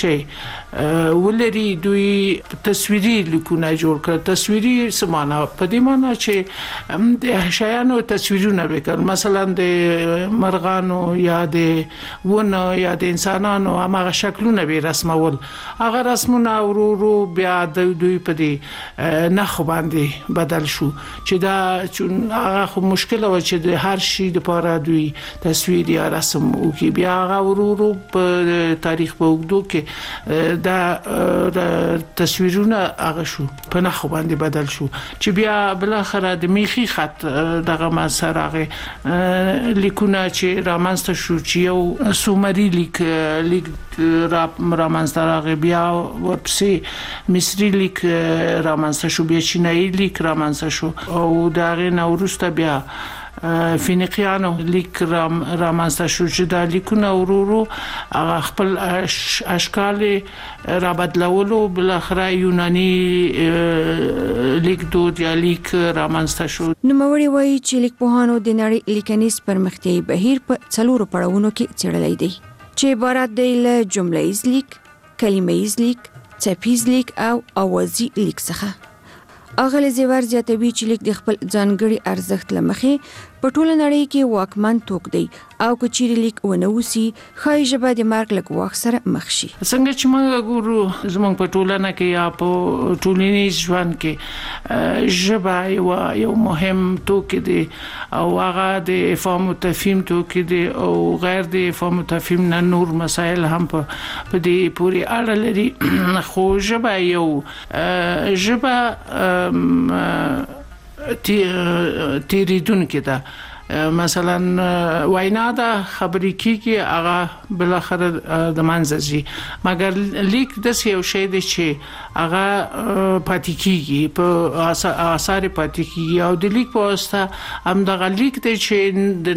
شي ولري دوی تصویري لیکونه جوړ کړ. تصویري سمانه په دې معنی چې د شیانو تصویرونه وکړ مثلا د مرغانو یا د ونه یا د انسانانو هغه شکلونه به رسمول هغه رسمونه ورو بیا د دوی په دې نخ باندې بدل شو چې دا چون هغه مشکل و چې د هر شي لپاره دوی تصویر یا رسم او کې بیا هغه ورو په تاریخ په وګړو کې دا تصویرونه هغه شو په نخ باندې بدل شو چې بیا بل اخر د میخي خط دغه ما سره هغه لیکونه چې رامنځته شو چې یو سومري لیک لیک را رامنځته راغی بیا ورپسې مصري لیک رامنځته شو بیا چینایي لیک رامنځته شو او دا غي نورسته بیا فینیقیانو لیک رام رامنځته شو چې دا لیکونه ورورو خپل اشکال را بدلولو بل اخر یوناني لیک دود یا لیک رامنځته شو. نو موري وایي چې لیک پوهانو د نړۍ لیکنیز پرمختیايي بهیر په څلورو پړاوونو کې څېړلای دی چې عبارت دی له جمله‌یز لیک، کلمه‌یز لیک، څپیز لیک او اوازي لیک څخه. اغه زیور زیاتوي چې لیک د خپل ځانګړي ارزښت لمخې په ټوله نړۍ کې واکمن توک دی او کچيري لیک ونوسي خای ژبه د مارک لګوخ سره مخ شي. څنګه چې موږ ګورو زموږ په ټولنه کې یا په ټولنیز ژوند کې ژبه یو یو مهم توک دی او هغه د فهم او تفهیم توک دی او غیر د فهم او تفهیم نه نور مسایل هم په دې پوری اړه لري خو ژبه یو ژبه تیریدون کې ده مثلا وینا دا خبرې کیږي هغه بل اخر د منځي مګر لیک د یو شی دی چې هغه پاتې کیږي په آثار پاتې کیږي او د لیک په واسطه هم د لیک د چې د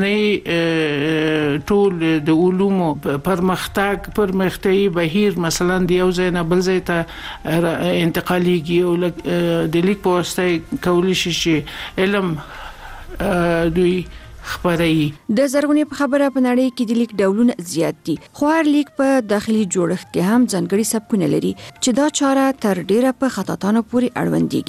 نننۍ ټول د علومو پرمختګ پرمختیايي بهیر مثلا د یو ځای نه بل ځای ته انتقاليږي او د لیک په واسطه کولی شي چې علم دوی خبري د زرغونی په خبره په نړۍ کې د لیک ډولونه زیات دي خو هر لیک په داخلي جوړښت کې هم ځانګړي سبکونه لري چې دا چاره تر ډیره په خطاطانو پورې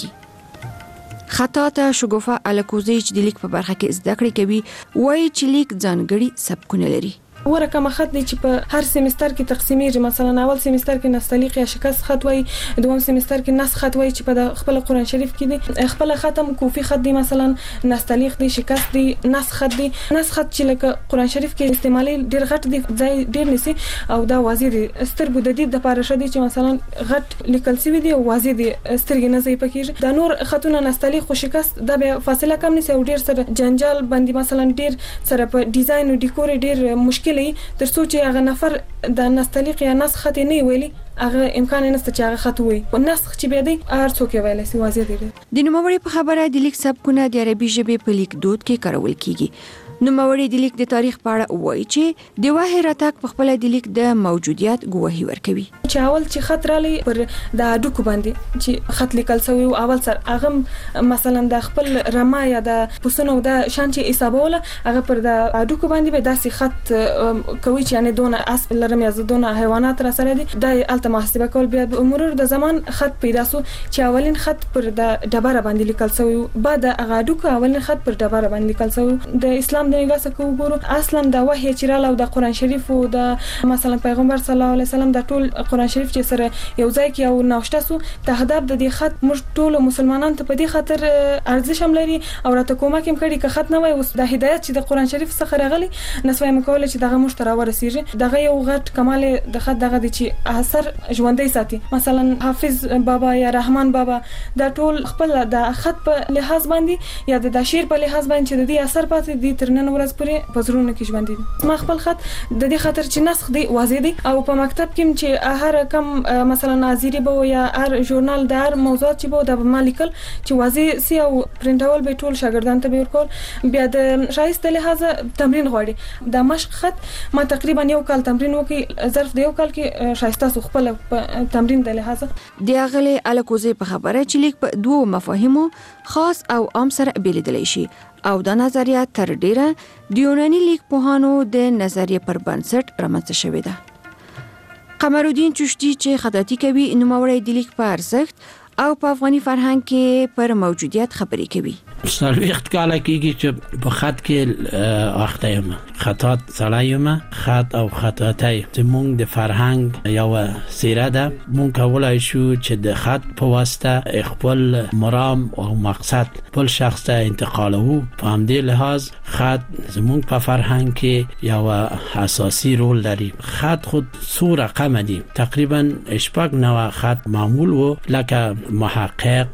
اړوندېږي. خطاطه شګوفه الکوزي چې د لیک په برخه کې زده کړې کوي وایي چې لیک ځانګړي سبکونه لري. ورکه مخد دی چې په هر سیمستر کې تقسیمیږي مثلا اول سیمستر کې نستعلیق یا شکست خط وای دوم سیمستر کې نسخ خط وای چې په خپل قرآن شریف کې دی خپل ختم کوفی خط دی مثلا نستعلیق دی شکست دی نسخ خط دی نسخ خط چې لکه قرآن شریف کې استعمالي ډیر غټ دی ځای ډیر نسی او دا واضح دی سترګو د دې د پاره شدي چې مثلا غټ لیکل سوی دی او واضح دی سترګې نه ځای پکې دا نور خطونه نستعلیق خو شکست دا به فاصله کم نسی او ډیر سره جنجال باندې مثلا ډیر سره په ډیزاین او ډیکور ډیر مشکل تر څو چې هغه نفر د نستعلیق یا نسخ خط نه ویلي هغه امکان نشته چې هغه خط وي او نسخ چې به دی هر څوک ویلای شي واضح دی. د نوموړي په خبره د لیک سبکونه د عربي ژبې په لیک دود کې کارول کیږي. نوموړي د لیک د تاریخ په اړه وایي چې د وحی راتګ په خپل د لیک د موجودیت ګواهي ورکوي. چې اول چې خط رالی پر د اډوکو باندې چې خط لیکل شوی او اول سر هغه مثلا د خپل رما یا د پوسونو د شان چې حسابوله هغه پر د اډوکو باندې به داسې خط کوي چې یعنی دونه اس لرم یا دونه حیوانات را سره دي د الته محاسبه کول بیا مرور د زمان خط پیدا سو چې اولین خط پر د ډبره باندې لیکل شوی بعد هغه اډوکو اولین خط پر ډبره باندې لیکل شوی. د اسلام د نگاه څخه وګورو اصلا د وحی چې رااله د قرآن شریف او د مثلا پیغمبر صلی الله علیه وسلم د ټول قرآن شریف چې سره یو ځای کې او نوښته سو ته هدف د دې خط موږ ټول مسلمانانو ته په دې خاطر ارزش هم لري او راته کومک هم کړي که خط نه وای اوس د هدایت چې د قرآن شریف څخه راغلي نسوي مکول چې دغه مشترا ورسیږي دغه یو غټ کمال د خط دغه د چې اثر ژوندۍ ساتي مثلا حافظ بابا یا رحمان بابا د ټول خپل د خط په لحاظ باندې یا د شعر په لحاظ باندې چې د دې اثر پاتې دي تر نن ورځ پورې په زړونو کې ژوند دي. ما خپل خط د دې خاطر چې نسخ دی واضح دی او په مکتب کې چې هر کم مثلا ناظری به یا هر ژورنال د هر موضوعات چې به د مالیکل چې واضح سی او پرینټول به ټول شاګردان ته به ورکول بیا د شایسته لحاظ تمرین غواړي د مشق خط ما تقریبا یو کال تمرین وکي ظرف د یو کال کې شایسته خپل تمرین د لحاظ د اغلی الکوزي په خبره چې لیک په دوه مفاهیمو خاص او عام سره بیلیدلی شي او دا نظریه تر ډیره د یوناني لیک پوهانو د نظریه پر بنسټ رامنځته شوې ده. قمرالدین چشتی چې خطاطي کوي نوموړی د لیک په ارزښت او په افغاني فرهنګ کې پر موجودیت خبرې کوي. سالویخت کاله کېږي چې په خط کې اخته یم، خطات سړی یم، خط او خطاطی زموږ د فرهنګ یو سیره ده. مونږ کولای شو چې د خط په واسطه خپل مرام او مقصد بل شخص ته انتقالوو. په همدې لحاظ خط زموږ په فرهنګ کې یو اساسي رول لري. خط خود څو رقم دي، تقریبا شپږ نوع خط معمول وو، لکه محقق،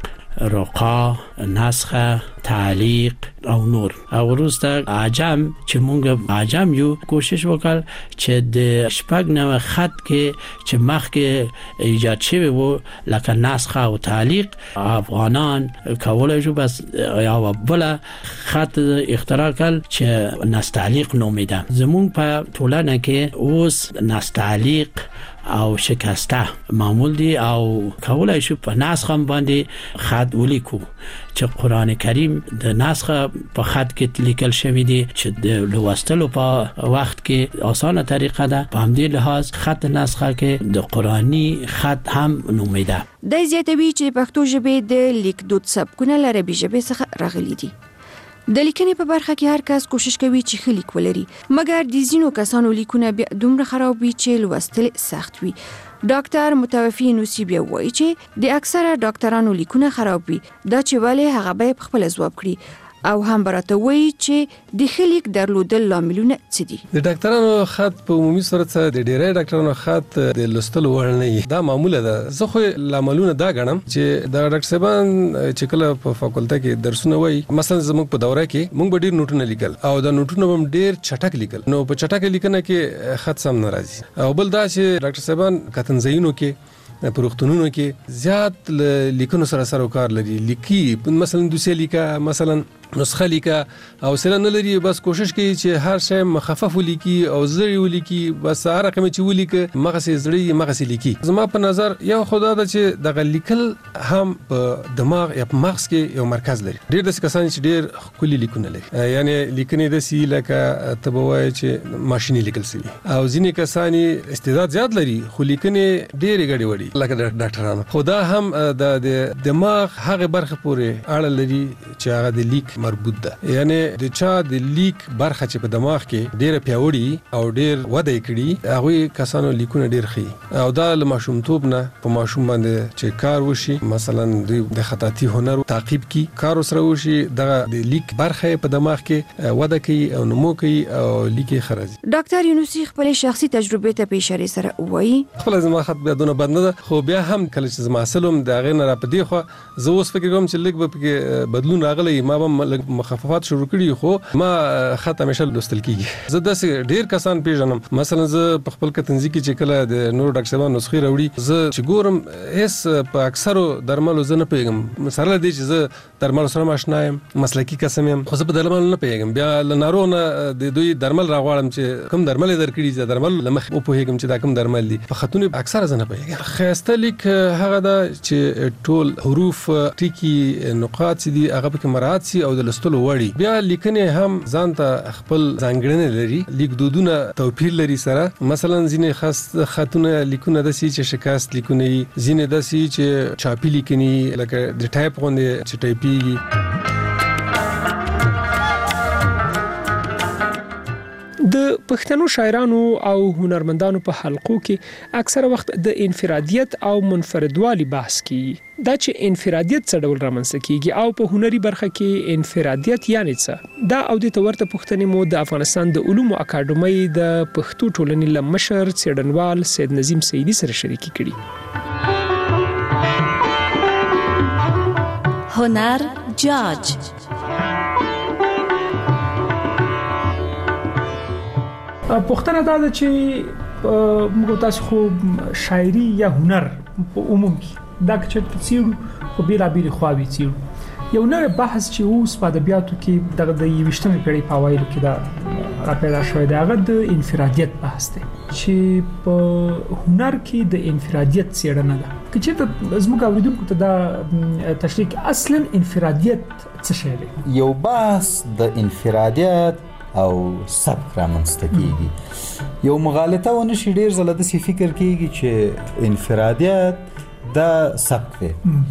رقا، نسخه، تعلیق او نور. او وروسته عجم چې مونږ عجم یو کوشش وکړ چې د شپږ نوع خط کې چې مخکې ایجاد شوی وو لکه نسخه او تعلیق، افغانان کولای شو بس یا بل خط اختراع کړ چې نستعلیق نومیده. زمونږ په ټولنه کې اوس نستعلیق او شکسته معمول دي او کولای شو په نسخه باندې خط ولیکو چې قرآن کریم د نسخه په خط کې لیکل شوی دی چې د لوستلو په وخت کې اسانه طریقه ده. په همدې لحاظ خط نسخه کې د قرآنی خط هم نومیده. د زیاتوي چې پښتو ژبه د لیکدود سبکونه له عربي ژبې څخه راغلي دي. د لیکنې په برخه کې هر کس کوشش کوي چې ښه لیک ولري، مګر د ځینو کسانو لیکونه بیا دومره خراب وي چې لوستل سخت وي. ډاکټر متوفی نوسی بیا وایي چې د اکثره ډاکټرانو لیکونه خراب وي، دا چې ولې هغه به خپل ځواب کړي او هم براته وایي چې د ښه لیک درلودل لاملونه څه دي. د ډاکټرانو خط په عمومي صورت سره د ډیری ډاکټرانو خط د لوستلو وړ نه وي. دا معموله ده. زه خو لاملونه دا غنم چې د ډاکټر صاحبان چې کله په فاکولټه کې درسونه وایي، مثلا زموږ په دوره کې موږ ډیر نوټونه لیکل او دا نوټونه هم ډیر چټک لیکل، نو په چټک لیکنه کې خط سم ناراضي. او بل دا چې ډاکټر صاحبان کتنځینو کې پروختونونو کې زیات لیکونو سره سره کار لري، لیکي مثلا دوسیه لیکه، مثلا نسخه لیکه او سره نه لري، بس کوشش کوي چې هر شی مخفف ولیکي او زړی ولیکي، بس هر رقم چې ولیکي مغه سي زړی مغه سي لیکي. زما په نظر یو خدا ده چې د لیکل هم په دماغ یا په مغز کې یو مرکز لري. ډیر د کسان چې ډیر کلی لیکونه لري، یعنی لیکنې د سی لکه تبوای چې ماشيني لیکل سي، او ځینې کسان استعداد زیات لري خو لیکنې ډیر غړي وړي لکه ډاکټرانو. خدا هم د دماغ هغه برخه پورې اړه لري چې هغه د لیک مربوط ده. یعنی د چا د لیک برخه چې په دماغ کې ډیره پیاوړي او ډیر وده کړي، هغه کسانو لیکونه ډیر خي او دا له ماشومتوب نه په ماشوم باندې چې کار وشي، مثلا د خطاطي هنر تعقیب کی کار سره وشي، د لیک برخه په دماغ کې وده کوي او نمو کوي او لیکي خرازي. ډاکټر یونسی خپل شخصي تجربه ته په اشاره سره وایي خپل زما خط بیا دونه بد نه ده، خو بیا هم کله چې زما اصلم د غیر نه را پدې خو زه اوس فکر کوم چې لیک به بدلون راغلی، ما به مخففات شروع کړي خو ما خط همیشه لوستل کیږي. زه داسې ډیر کسان پیژنم، مثلا زه په خپل کتنځي کې چې کله د نور ډاکټر صاحب نسخې راوړي، زه چې ګورم هیڅ په اکثرو درملو زه نه پیږم، سره دې چې زه درمل سره ماشنا یم، مسلکی قسم یم، خو زه په درمل نه پیږم. بیا له ناروغ د دوی درمل راغواړم چې کوم درمل درکړي، چې درمل لمخ او په هیګم چې دا کوم درمل دي، په خطونه اکثره زه نه پیږم. خاصه لیک هغه دا چې ټول حروف ټکی نقاط دي هغه په مراعات سي او د لستلو وړي. بیا لیکنې هم ځان ته خپل ځانګړنې لري، لیک دودونه توپیر لري سره. مثلا ځینې خاص خطونه لیکونه د سي چې شکست لیکونه، ځینې د سي چې چاپی لیکنې لکه د ټایپ غونډه چې ټایپي. د پښتنو شاعرانو او هنرمندانو په حلقو کې اکثره وخت د انفرادیت او منفردوالي بحث کیږي. دا چې انفرادیت څه ډول رامنځته کیږي او په هنري برخه کې انفرادیت یعنی څه، دا او د تورته پښتنې مو د افغانستان د علومو اکاډمۍ د پښتو ټولنې لمشر څېړنوال سید نظیم سیدی سره شریکي کړي. هنر جاج پښتنه دا ده چې موږ تاسو خو شاعري یا هنر په عموم کې دا چې څیړو خو بیلا بیل خواوي څیړو. یو نوې بحث چې اوس په ادبیاتو کې دغه د یویشتمې پیړۍ په اوایلو کې دا را پیدا شوی دی، هغه د انفرادیت بحث دی چې په هنر کې د انفرادیت څېړنه ده. که چېرته زموږ اوریدونکو ته دا تشریح کړي اصلا انفرادیت څه شی دی؟ یو بحث د انفرادیت او سبک رامنځته کیږي. یو مغالطه ونه شي ډیر زله د فکر کیږي چې انفرادیت د سبک دی،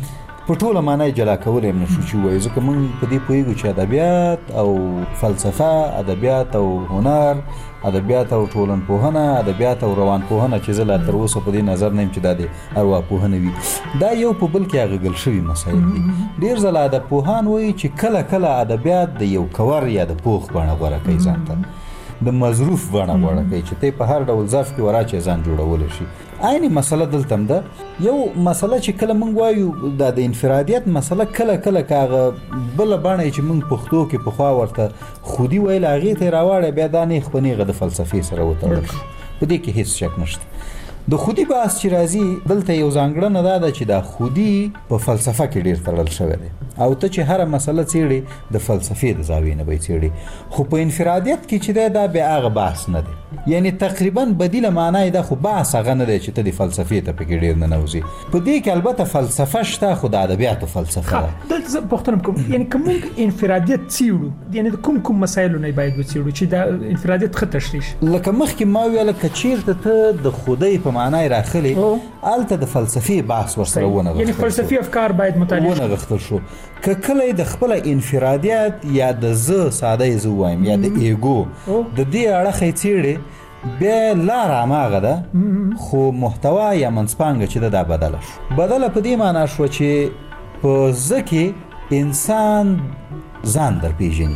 په ټوله معنی جلا کول هم نشو چې وایو، ځکه موږ په دې پوهیږو چې ادبیات او فلسفه، ادبیات او هنر، ادبیات او ټولنپوهنه، ادبیات او روانپوهنه چې زه لا تر اوسه په دې نظر نه یم چې دا د ارواپوهنه وي، دا یو په بل کې اغږل شوي مسایل دي. ډېر ځله ادبپوهان وایي چې کله کله ادبیات د یو کور یا د پوخ بڼه غوره کوي ځان ته، د مظروف بڼه غوره کوي چې ته په هر ډول ظرف کې وراچې ځان جوړولی شي. عیني مسله دلته هم ده. یو مسله چې کله موږ وایو دا د انفرادیت مسله، کله کله که هغه بله بڼه چې موږ پښتو کې پخوا ورته خودي ویل هغې ته یې راواړی، بیا دا نیغ په نیغه د فلسفې سره وتړل شو. په دې کې هیڅ شک نشته. د خودي بحث چې راځي دلته یو ځانګړنه دا ده چې دا خودي په فلسفه کې ډېر تړل شوی دی، او ته چې هره مسله څېړې د فلسفې د زاویې نه به یې څېړې. خو په انفرادیت کې چې دی دا بیا هغه بحث نه دی، یعنی تقریبا بدیله معنی ده، خو بحث هغه نه دی چې ته د فلسفې ته پکې ډېر ننوځې. په دې کې البته فلسفه شته، خو د ادبیاتو فلسفه ده. دلته زه پوښتنه کوم، یعنی که موږ انفرادیت څېړو، یعنی د کوم کوم مسایلو نه باید وڅېړو چې دا انفرادیت ښه تشریح شي؟ لکه مخکې ما ویله که چېرته ته د خدای په معنی راخلې، هلته د فلسفې بحث ورسره ونغښتل، یعنی فلسفي افکار باید مطالعه شي ونغښتل شو. که کله د خپله انفرادیت یا د زه ساده یې زه ووایم یا د ایګو د دې اړخه یې څېړې، بیا لاره هماغه ده، خو محتوا یا منځپانګه چې ده دا بدله شو. بدله په دې معنا شوه چې په زه کې انسان ځان در پیژني،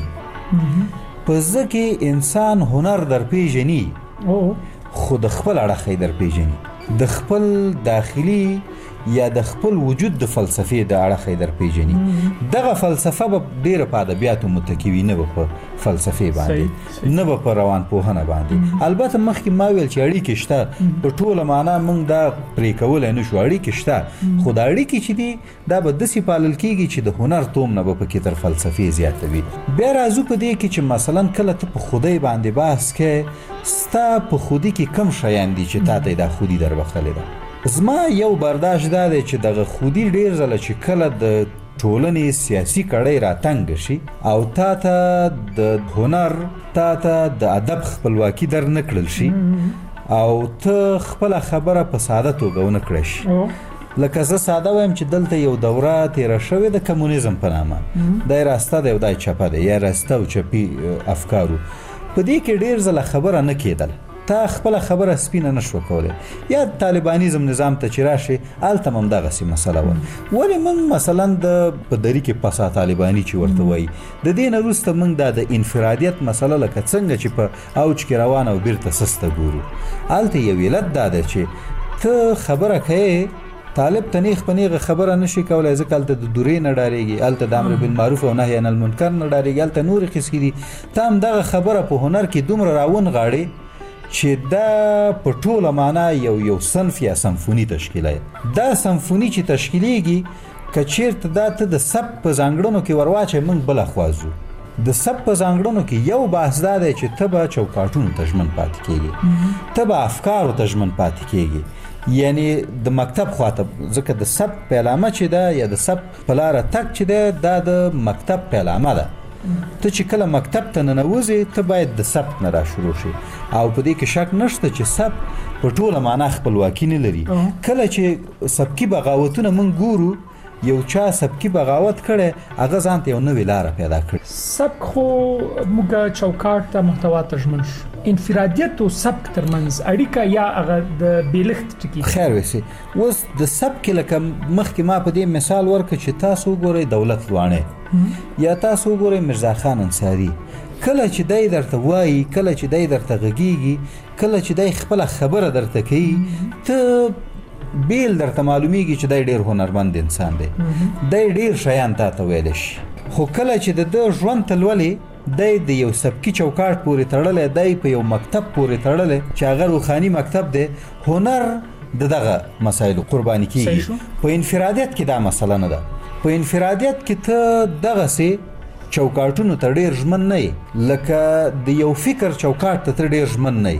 په زه کې انسان هنر در پیژني، خو د خپل اړخه یې در پیژني، د خپل داخلي یا د خپل وجود د فلسفې د اړخه یې در پیژني. دغه فلسفه به ډېره په ادبیاتو متکي وي، نه به په فلسفې باندې، نه به په روانپوهنه باندې. البته مخکې ما ویل چې اړیکې شته، په ټوله معنا موږ دا پرې کولی نه شو، اړیکې شته، خو دا اړیکې چې دي دا به داسې پالل کېږي چې د هنر تومنه به پکې تر فلسفې زیاته وي. بیا راځو په دې کې چې مثلا کله ته په خدای باندې بحث کې، ستا په خودي کې کم شیان دي چې تا ته دا خودي در بخلې ده. زما یو برداشت دا دی چې دغه خودي ډېر ځله چې کله د ټولنې سیاسي کړۍ راتنګ شي او تا ته د هنر، تا ته د ادب خپلواکي در نه کړل شي او ته خپله خبره په ساده توګه ونه کړی شي. لکه زه ساده وایم چې دلته یو دوره تېره شوې د کمونیزم په نامه، دا یې راسته دی او دا یې چپه دی، یا راسته او چپي افکارو. په دې کې ډېر ځله خبره نه کېدل، تا خپله خبره سپینه نه شوه کولی. یا طالبانیزم نظام ته چې راشي هلته هم همدغسې مسله وه. ولې موږ مثلا د په دري کې پسا طالباني چې ورته وایي، د دې نه وروسته موږ دا د انفرادیت مسله لکه څنګه چې په اوج کې روانه او بیرته سسته ګورو. هلته یو علت دا ده چې ته خبره کوې، طالب ته نیغ په نیغه خبره نشي کولی، ځکه هلته د دورې نه ډارېږي، هلته د امر بالمعروف او نهي عن المنکر نه ډارېږي، هلته نورې قصې دي. ته همدغه خبره په هنر کې دومره راونغاړې چې دا په ټوله معنا یو یو صنف یا سمفوني تشکیلوي. دا سمفوني چې تشکیلیږي، که چېرته دا ته د سب په ځانګړنو کې ورواچې، موږ بله خوا ځو. د سب په ځانګړنو کې یو بحث دا دی چې ته به چوکاټونو ته ژمن پاتې کېږي، ته به افکارو ته ژمن پاتې کېږي، یعنی د مکتب خواته، ځکه د سب پیلامه چې ده یا د سب په لاره تګ چې ده دا د مکتب پیلامه ده. ته چې کله مکتب ته ننوځې، ته باید د سبک نه را شروع شي، او په دې کې شک نشته چې سبک په ټوله معنا خپلواکي نه لري. کله چې سبکي بغاوتونه موږ ګورو، یو چا سبکي بغاوت کړی، هغه ځان ته یو نوې لاره پیدا کړي. سبک خو موږ چوکاټ ته محتوا ته ژمن شو. انفرادیت او سبک ترمنځ اړیکه یا هغه د بیلښت ټکي خیر وسی. اوس د سبک لکه مخکې ما په دې مثال ورکړ چې تاسو وګورئ دولت لوانې یا تاسو وګورئ مرزا خان انصاري، کله چې دی درته وایي، کله چې دی درته غږیږي، کله چې دی خپله خبره درته کوي، ته بیل درته معلومیږي چې دی ډېر هنرمند انسان دی، دی ډېر شیان تا ته ویلی شي. خو کله چې د ده ژوند ته لولې، دی د یو سبکي چوکاټ پورې تړلی، دی په یو مکتب پورې تړلی چې هغه روخاني مکتب دی. هنر د دغه مسایلو قرباني کېږي. په انفرادیت کې دا مسله نه ده. په انفرادیت کې ته دغسې چوکاټونو ته ډېر ژمن نه یې، لکه د یو فکر چوکاټ ته ته ډېر ژمن نه یې.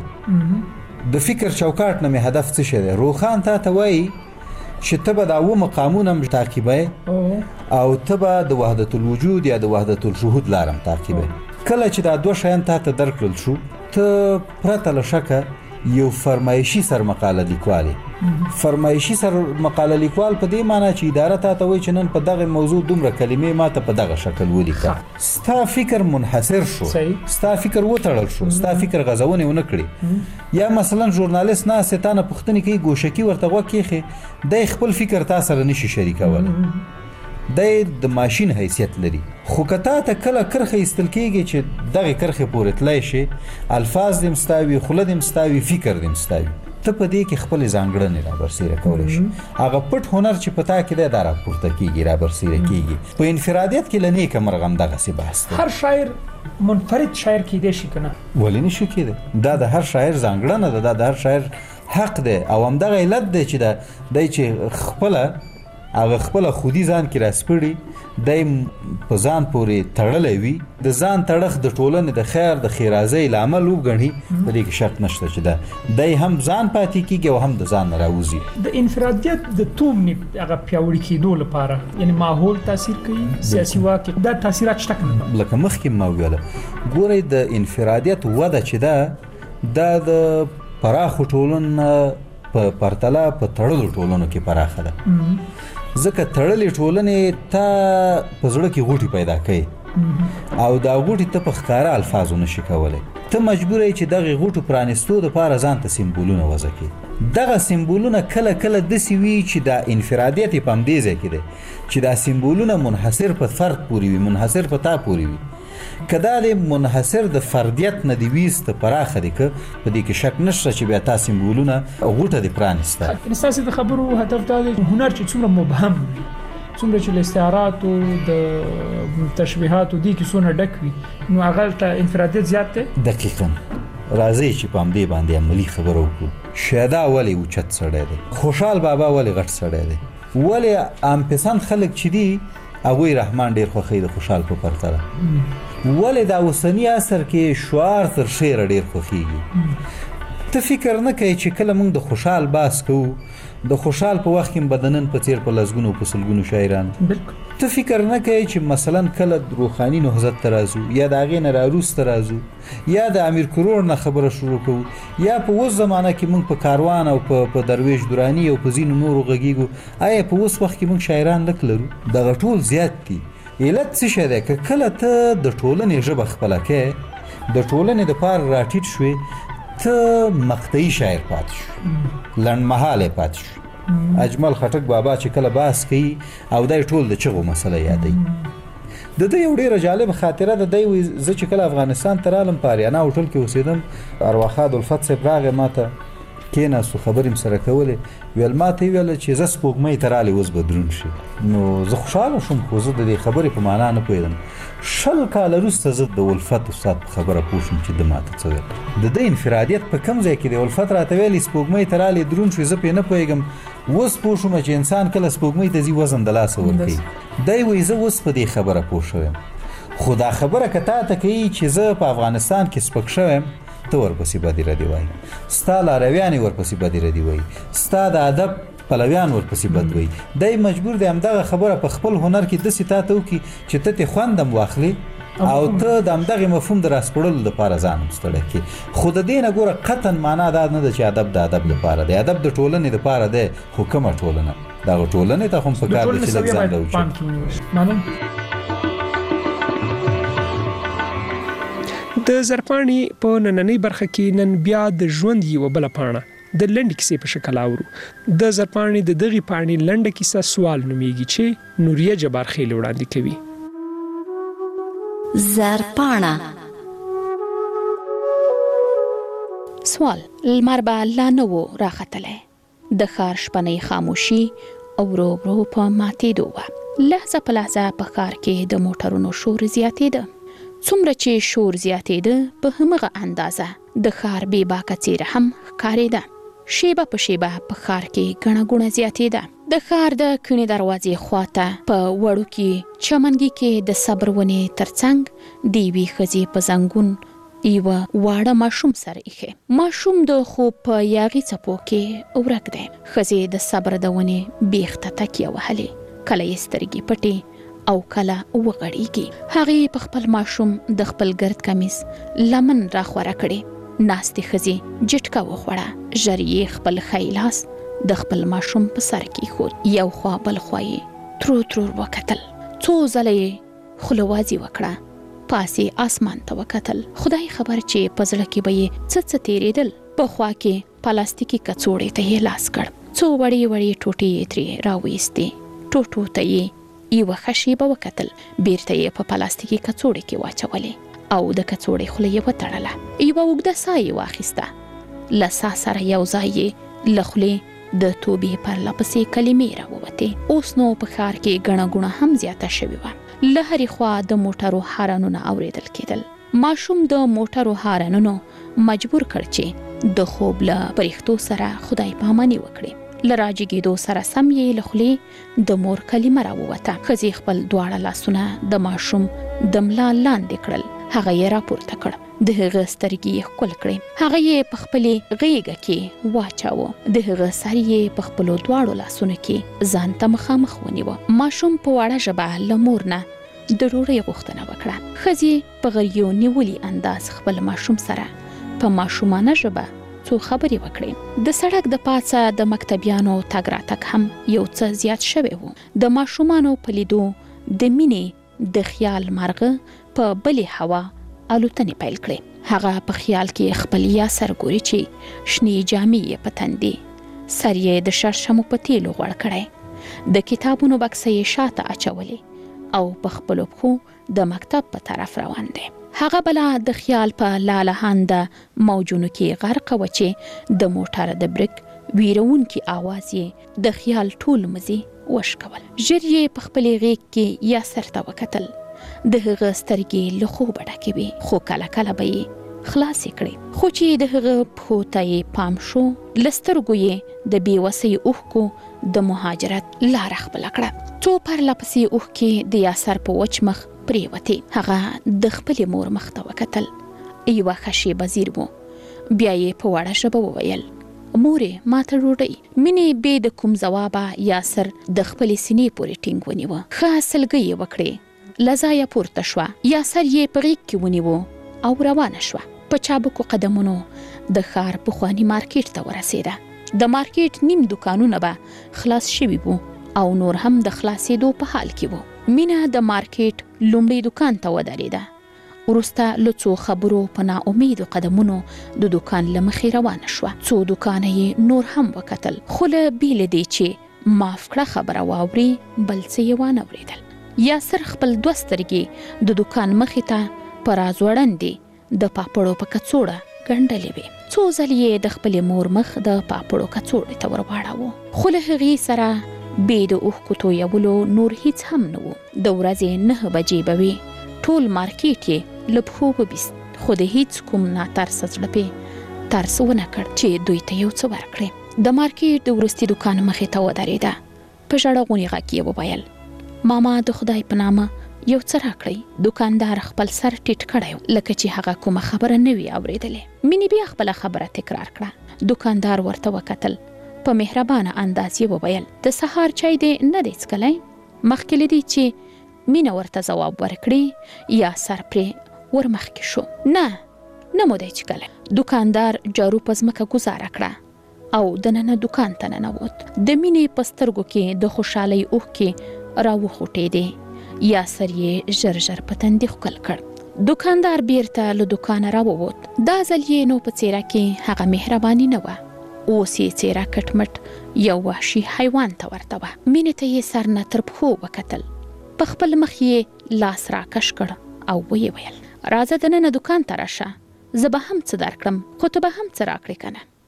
د فکر چوکاټ نه مې هدف څه شی دی؟ روښان تا ته وایي چې ته به دا اوه مقامونه هم تعقیبوې او ته به د وحدت الوجود یا د وحدت الشهود لاره هم تعقیبوې. کله چې دا دوه شیان تا ته درکړل شو، ته پرته له شکه یو فرمایشي سر مقاله لیکوال فرمایشي سر مقاله لیکوال په دې معنی چې اداره ته وایي چې نن په دغه موضوع دومره کلمې ماته په دغه شکل ولیکه ستا فکر منحصر شو ستا فکر وتړل شو ستا فکر غځونې ونه کړي یا مثلا ژورنالیست نه ستانه پښتني کوي ګوشکی ورته وکیخي د خپل فکر تاسو سره نشي شریکول د ماشين حیثیت لري خو کته ته کله کرخه استل کېږي چې دغه کرخه پورې تلای شي الفاظ دې مستوي خله دې مستوي فکر دې مستوي ته په دې کې خپل ځانګړنې را برسېره کولای شي هغه پټ هنر چې پتا کې د دارا پورته کېږي را برسېره کېږي په انفرادیت کې لنی کمرغم دغه سی بحث هر شاعر منفرد شاعر کېدې شي کنه ولې نشي کېده دا د هر شاعر ځانګړنه ده دا د هر شاعر حق ده او هم دغه علت ده چې دا دای چې خپل هغه خپل خودي ځان کې راسپړي د په ځان پورې تړلې وي د ځان تړخ د ټولنې د خیر د خیرازۍ لامل وګڼي په دې کې شرط نشته چې دا د هم ځان پاتې کیږي او هم د ځان راوځي د انفرادیت د تومنې هغه پیاوړي کېدو لپاره یعنی ماحول تاثیر کوي سیاسي واقع دا تاثیرات شته کنه لکه مخکې ما ویل ګورې د انفرادیت وده چې دا د پراخ ټولنه په پرتله په تړلو ټولنو کې پراخه ده ځکه تړلې ټولنې ته په زړه کې غوټي پیدا کوي او دا غوټي ته په ښکاره الفاظو نشي کولای ته مجبور یې چې دغه غوټو پرانستو د پاره ځان ته سیمبولونه وضع کړي دغه سیمبولونه کله کله داسې وي چې دا انفرادیت په همدې ځای کې دی چې دا سیمبولونه منحصر په فرد پورې وي منحصر په تا پورې وي کدا د منحصر د فردیت نه دی ویست پراخه دي که په دې کې شک نشته چې بیا تاسو سیمبولونه غوټه دي پرانسته اساسي د خبرو هدف دا دی هنر چې څومره مبهم څومره چې الاستعارات او د تشبيهات او دي کې څونه ډک وي نو هغه ته انفرادیت زیات دی دقیقاً راځي چې په دې باندې عملی خبرو وکړو شهدا ولی اوچت سړی دی خوشحال بابا ولی غټ سړی دی ولی ام پسند خلک چې دي هغه رحمان ډیر خوخی د خوشحال په پرتله ولې دا اوسنی عصر کې شعار تر شعر ډیر خوخیږي ته فکر نه کوي چې کله موږ د خوشحال باس کوو د خوشحال په وخت کې بدنن په تیر په لزګونو په سلګونو شاعران ته فکر نه کوي چې مثلا کله روحاني نهضت ترازو یا د هغې نه راروس ترازو یا د امیر کروړ نه خبره شروع کوو یا په اوس زمانه کې موږ په کاروان او په درویش درانی او په ځینو نورو غږیږو آیا په اوس وخت کې موږ شاعران لک لرو دغه ټول زیات دي علت څه شی دی که کله ته د ټولنې ژبه خپله کوې د ټولنې دپاره راټیټ شوې ته مقطعي شاعر پاتې شو لنډمهالی پاتې شو اجمل خټک بابا چې کله باس کوي او دای ټول د چغو مسله یادوي د دې یو ډیره جالب خاطره ده دی زه چې کله افغانستان ته رالم په اریانا هوټل کې اوسېدم ارواښاد الفت صاحب راغی ماته کېناستو خبرې م سره کولې ویل ماته یې ویله چې زه سپوږمۍ ته رالی اوس به دروند شي نو زه خوشحاله شوم خو زه د دې خبرې په معنا نه پوهېدم شل کاله وروسته زه د الفت استاد په خبره پوه شوم چې د ماته څه ویل د ده انفرادیت په کوم ځای کې دی الفت راته ویلي سپوږمۍ ته رالی دروند شوي زه پرې نه پوهېږم اوس پوه شوم چې انسان کله سپوږمۍ ته ځي وزن د لاسه ورکوي دی وایي زه اوس په دې خبره پوه شویم خو دا خبره که تا ته کوي چې زه په افغانستان کې سپک شویم ته ورپسې بدې ردې وایي ستا لارویانې ورپسې بدې ردې وایي ستا د ادب پلویان ورپسې بد وایي دی مجبور دی همدغه خبره په خپل هنر کې داسې تا ته وکړي چې ته ترې خوند هم واخلې او ته د همدغې مفهوم د راسپړلو لپاره ځان هم ستړی کړې خو د دې نه ګوره قطعا معنا دا نه ده چې ادب د ادب لپاره دی ادب د ټولنې لپاره دی خو کومه ټولنه دغه ټولنې ته خو هم پکار دی چې لږ ځان راوچي د زرپاڼې په نننۍ برخه کې نن بیا د ژوند یوه بله پاڼه د لنډې کیسې په شکل اورو د زرپاڼې د دغې پاڼې لنډه کیسه سوال نومیږي چې نوریه جبار خیل وړاندې کوي زرپاڼه سوال لمر به لا نه و راختلی د ښار شپنۍ خاموشي ورو ورو په ماتېدو وه لحظه په لحظه په ښار کې د موټرونو شور زیاتېده څومره چې شور زیاتېده په همغه اندازه د ښار بې باکه څېره هم ښکارېده شیبه په شیبه په ښار کې ګڼه ګوڼه زیاتېده د ښار د کڼې دروازې خواته په وړوکي چمنګي کې د صبر ونې ترڅنګ د یوې ښځې په زنګون یوه واړه ماشوم سر ایښی ماشوم د خوب په یاغي څپو کې ورک دی ښځې د صبر د ونې بیخ ته تکیه وهلې کله یې سترګې پټې او کله وغړېږي هغې په خپل ماشوم د خپل ګرد کمیس لمن راخوره کړې ناستې ښځې جټکه وخوړه. ژر یې خپل ښی لاس د خپل ماشوم په سر کېښود. یو خوا بل خوا یې ترور ترور وکتل. څو ځله یې خولوازي وکړه. پاسې اسمان ته وکتل. خدای خبر چې په زړه کې به یې څه څه تېرېدل. په خوا کې پلاستیکي کڅوړې ته یې لاس کړ. څو وړې وړې ټوټې یې ترې راویستې. ټوټو ته یې یوه ښه شیبه وکتل. بیرته یې په پلاستیکي کڅوړې کې واچولې او د کڅوړې خوله یې وتړله. یوه اوږده ساه یې واخیسته. له ساه سره یو ځای یې له خولې د توبې پرله پسې کلمې راووتې. اوس نو په ښار کې ګڼه ګوڼه هم زیاته شوې وه. له هرې خوا د موټرو هارنونه اورېدل کېدل. ماشوم د موټرو هارنونو مجبور کړ چې د خوب له پرښتو سره خدای پاماني وکړي. له راجګېدو سره سم یې له خولې د مور کلمه راووته. ښځې خپل دواړه لاسونه د ماشوم د ملا لاندې کړل. هغه یې راپورته کړ. د هغه سترګې یې ښکل کړې. هغه یې په خپلې غېږه کې واچاوه. د هغه سر یې په خپلو دواړو لاسونو کې ځان ته مخامخ ونیوه. ماشوم په وړه ژبه له مور نه د ډوډۍ غوښتنه وکړه. ښځې په غریو نیولي انداز خپل ماشوم سره په ماشومانه ژبه څو خبرې وکړې. د سړک د پاسه د مکتبیانو تګ راتګ هم یو څه زیات شوی و. د ماشومانو په لیدو د مینې د خیال مرغه په بلې هوا الوتنې پیل کړې. هغه په خیال کې خپل یاسر ګوري چې شنې جامې یې په تن دي. سر یې د شړشمو په تیلو غوړ کړی. د کتابونو بکسه یې شاته اچولې او په خپلو پښو د مکتب په طرف روان دی. هغه بلا د خیال په لالهانده موجونو کې غرقه و چې د موټر د بریک ویرونکي آواز یې د خیال ټول مزي وشکول. ژر یې په خپلې غېږ کې یاسر ته وکتل. د هغه سترګې له خوبه ډکې وې، خو کله کله به یې خلاصې کړې. خو چې د هغه پښو ته یې پام شو، له سترګو یې د بېوسۍ اوښکو د مهاجرت لاره خپله کړه. څو پرله پسې اوښکې د یاسر په وچ مخ پرېوتې. هغه د خپلې مور مخ ته وکتل. یوه ښه شېبه ځیر و. بیا یې په وړه ژبه وویل: مورې، ما ته ډوډۍ. مینې بې د کوم ځوابه یاسر د خپلې سینې پورې ټینګ ونیوه. ښه سلګۍ یې وکړې. له ځایه پورته شوه. یاسر یې په غېږ کې ونیوه او روانه شوه. په چابکو قدمونو د ښار پخواني مارکیټ ته ورسېده. د مارکیټ نیم دوکانونه به خلاص شوي وو او نور هم د خلاصېدو په حال کې وو. مینه د مارکیټ لومړي دوکان ته ودرېده. وروسته له څو خبرو په ناامیدو قدمونو د دوکان له مخې روانه شوه. څو دوکانه یې نور هم وکتل، خو له بې له دې چې معاف کړه خبره واوري، بل څه یې وانه اورېدل. یاسر خپل دوه سترګې د دوکان مخې ته په راز وړندې د پاپړو په کڅوړه ګنډلې وې. څو ځلې یې د خپلې مور مخ د پاپړو کڅوړې ته ورواړاوه، خو له هغې سره بې د اوښکو تویولو نور هیڅ هم نه و. د ورځې نهه بجې به وې. ټول مارکیټ یې له پښو وبیست، خو د هیڅ کوم ناترسه زړه پې ترس ونه کړ چې دوی ته یو څه ورکړي. د مارکیټ د وروستي دوکان مخې ته ودرېده. په ژړغوني غږ یې وویل: ماما، د خدای په نامه یو څه راکړئ. دوکاندار خپل سر ټیټ کړی لکه چې هغه کومه خبره نه وي اورېدلې. مینې بیا خپله خبره تکرار کړه. دوکاندار ورته وکتل. په مهربانه انداز یې وویل: د سهار چای دې نه دی څښلی؟ مخکې له دې چې مینه ورته ځواب ورکړي، یا سر پرې ورمخکې شو. نه نه مو دی څښلی. دوکاندار جارو په ځمکه ګوزاره کړه او دننه دوکان ته ننوت. د مینې په سترګو کې د خوشحالۍ اوښکې راوخوټېدې. یاسر یې ژر ژر په تندي ښکل کړ. دوکاندار بیرته له دوکانه راووت. دا ځل یې نو په څېره کې هغه مهرباني نه وه. اوس یې څېره کټ مټ یو وحشي حیوان ته ورته وه. مینې ته یې سر نه تر پښو وکتل. په خپل مخ یې لاس راکش کړ او ویې ویل: راځه دننه دوکان ته راشه، زه به هم څه درکړم، خو ته به هم څه راکړې که نه.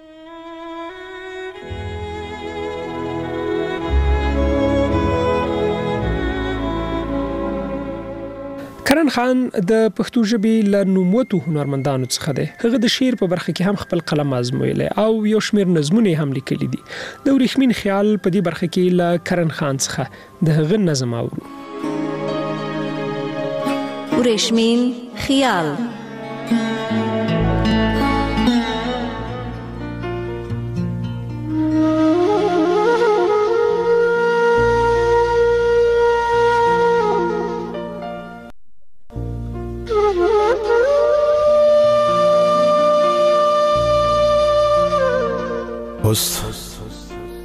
کرن خان د پښتو ژبې له نوموتو هنرمندانو څخه دی. هغه د شعر په برخه کې هم خپل قلم آزمویلی او یو شمېر نظمونه هم لیکلي دي. د وریښمین خیال په دې برخه کې له کرن خان څخه د هغه نظم اورو: وریښمین خیال.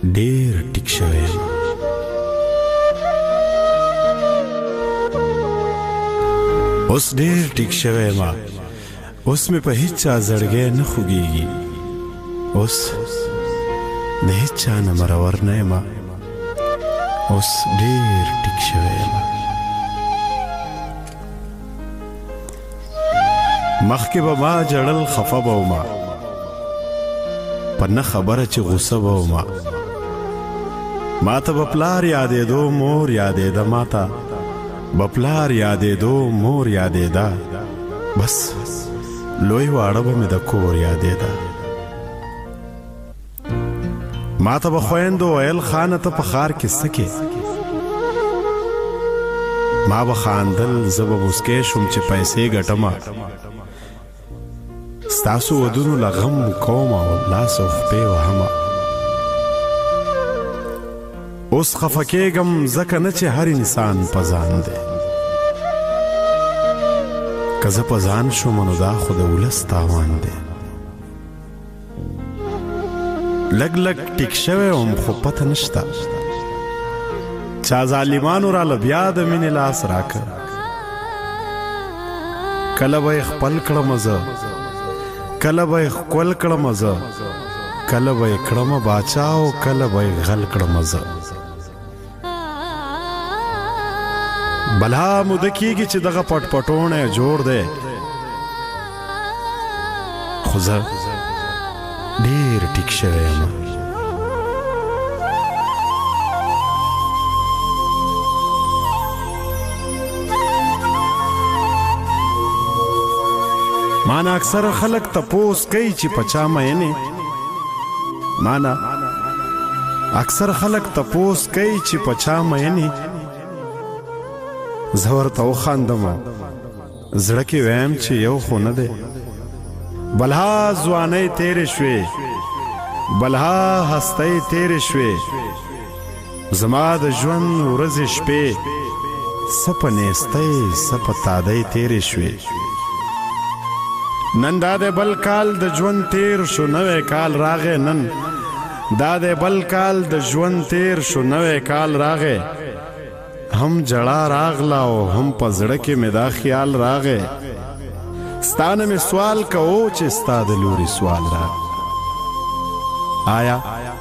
ډیر ټیک شوی یم. اوس ډیر ټیک شوی یم. اوس مې په هیڅ چا زړګی نه خوږیږي. اوس د هیڅ چا نه مرور نه یم. اوس ډیر ټیک شوی یم. مخکې به ما جړل خفه به ومه، په نه خبره چې غوسه به ومه. ما ته به پلار یادېدو، مور یادېده، ما ته به پلار یادېدو، مور یادېده. بس لوی واړه به مې د کور یادېده. ما ته به خویندو ویل خانه ته په ښار کې څه کې. ما به خاندل، زه به موسکی شوم چې پیسې ګټمه. ستاسو ودونو له غم کومه او لاس او خپې وهمه. اوس خفه کېږم ځکه نه چې هر انسان په ځان دی. که زه په ځان شوم نو دا خو د ولس تاوان دی. لږ لږ ټیک شوی وم خو پته نشته چا ظالمانو راله بیا د مینې لاس راکړ. کله به یې خپل کړم زه، کله به یې ښکل کړم زه، کله به یې کړمه باچا او کله به یې غل کړم زه. بلا موده کېږي چې دغه پټ پټوڼی جوړ دی، خو زه ډېر ټیک شوی یم. مانا اکثر خلق تپوس کوي چې پچا مینه. مانا اکثر خلق تپوس کوي چې پچا مینه. زه ورته وخاندم، زړه کې ویم چې یو خو نه دی. بلها ځوانۍ تېرې شوې، بلها هستۍ تېرې شوې. زما د ژوند ورځې شپې څه په نیستۍ څه په تادۍ تېرې شوې. نن دا د بل کال د ژوند تیر شو، نوی کال راغی. نن دا د بل کال د ژوند تیر شو، نوی کال راغی. هم جړه راغله او هم په زړه کې مې دا خیال راغی. ستانه مې سوال کوو چې ستا د لوري سوال راغی. آیا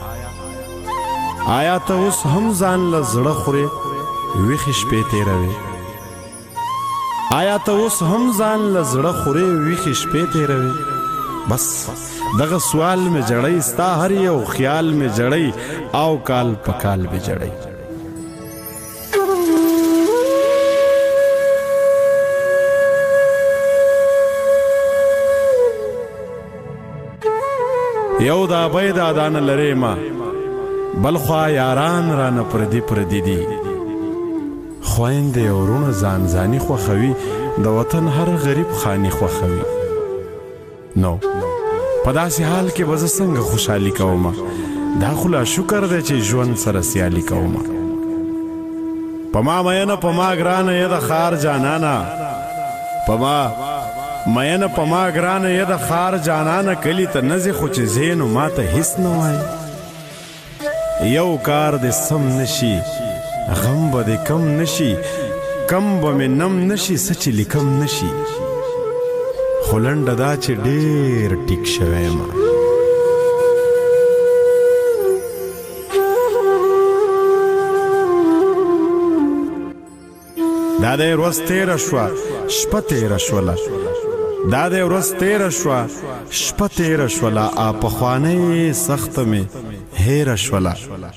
آیا ته اوس هم ځان له زړه خورې ویښې شپې تېروې؟ آیا ته اوس هم ځان له زړه خورې ویښې شپې تېروې؟ بس دغه سوال مې جړی، ستا هر یو خیال مې جړی او کال په کال مې جړی. یو دا بی دادانه لرې ما، بل خوا یاران رانه پردي پردي دي. خویندې او وروڼه ځان ځاني خوښوي، د وطن هر غریب خاني خوښوي. نو په داسې حال کې به زه څنګه خوشحالي کومه؟ دا خو لا شکر دی چې ژوند سره سیالي کومه. په ما مینه په ما ګرانه یې د ښار جانانه، په ما مینه په ما ګرانه یې د ښار جانانه. کلي ته نه ځې خو چې ځې نو ما ته هېڅ نه وایي. یو کار دې سم نشي، غم به دې کم نشي، کم به مې نم نشي، څه چې لیکم نشي. خو لنډه دا چې ډېر ټیک شوی یم. دا دې ورځ تېره شوه شپه تېره شوله، دا دې ورځ تېره شوه شپه تېره شوله. آ پخوانۍ سخته مې هېره شوله.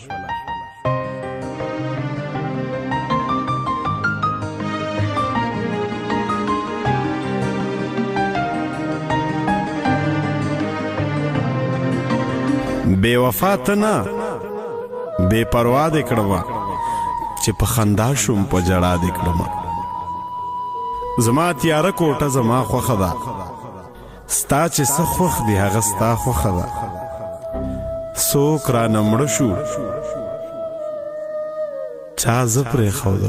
بے وفا ته نه بے پروا دې کړمه، چې په خندا شوم په جړا دې کړمه. زما تیاره کوټه زما خوښه ده، ستا چې څه خوښ دي هغه ستا خوښه ده. څوک رانه مړه شو چا زه پرېښودم.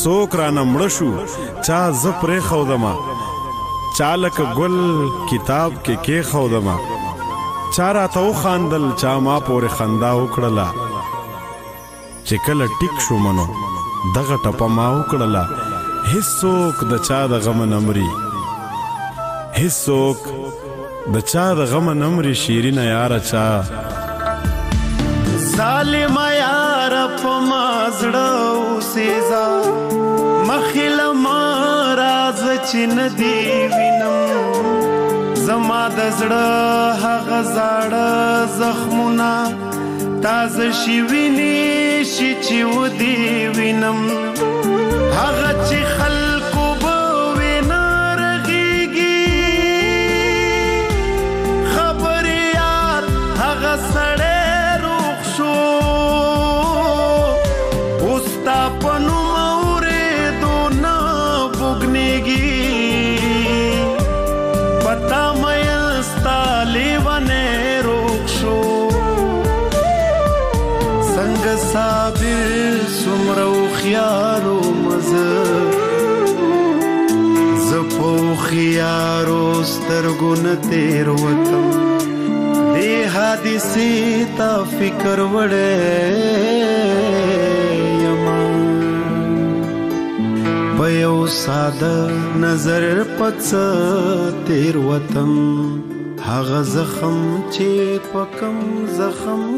څوک را نمړ شو چا ز پرې خودما چالک ګل کتاب کې کې خودما چارا تو خاندل چا ما پورې خندا وکړه چې کله ټیک شو منو دغه ټپه ما وکړه هیڅوک د چا د غم نمرې هیڅوک د چا د غم نمرې شیرینه یار چا ظالم یار په مازړه اوسېزا مخیل ما راز چې ندی وینم زما د زړه هغه زاړه زخمونه تازه شي ویني شي چې ودی وینم هغه چې خلکو به وینا رغېږي خبر یار هغه سړی روغ شو اوس تا په نوم اورېدو نه بوږنېږي پتا میل ستا لیونی روغ شو څنګه صابر څومره هوښیارو مزه زه په هوښیارو سترګو نه تېروتم دې حادثې ته فکر وړی یمه په یو ساده نظر په څه تېروتم هغه زخم چې په کوم زخم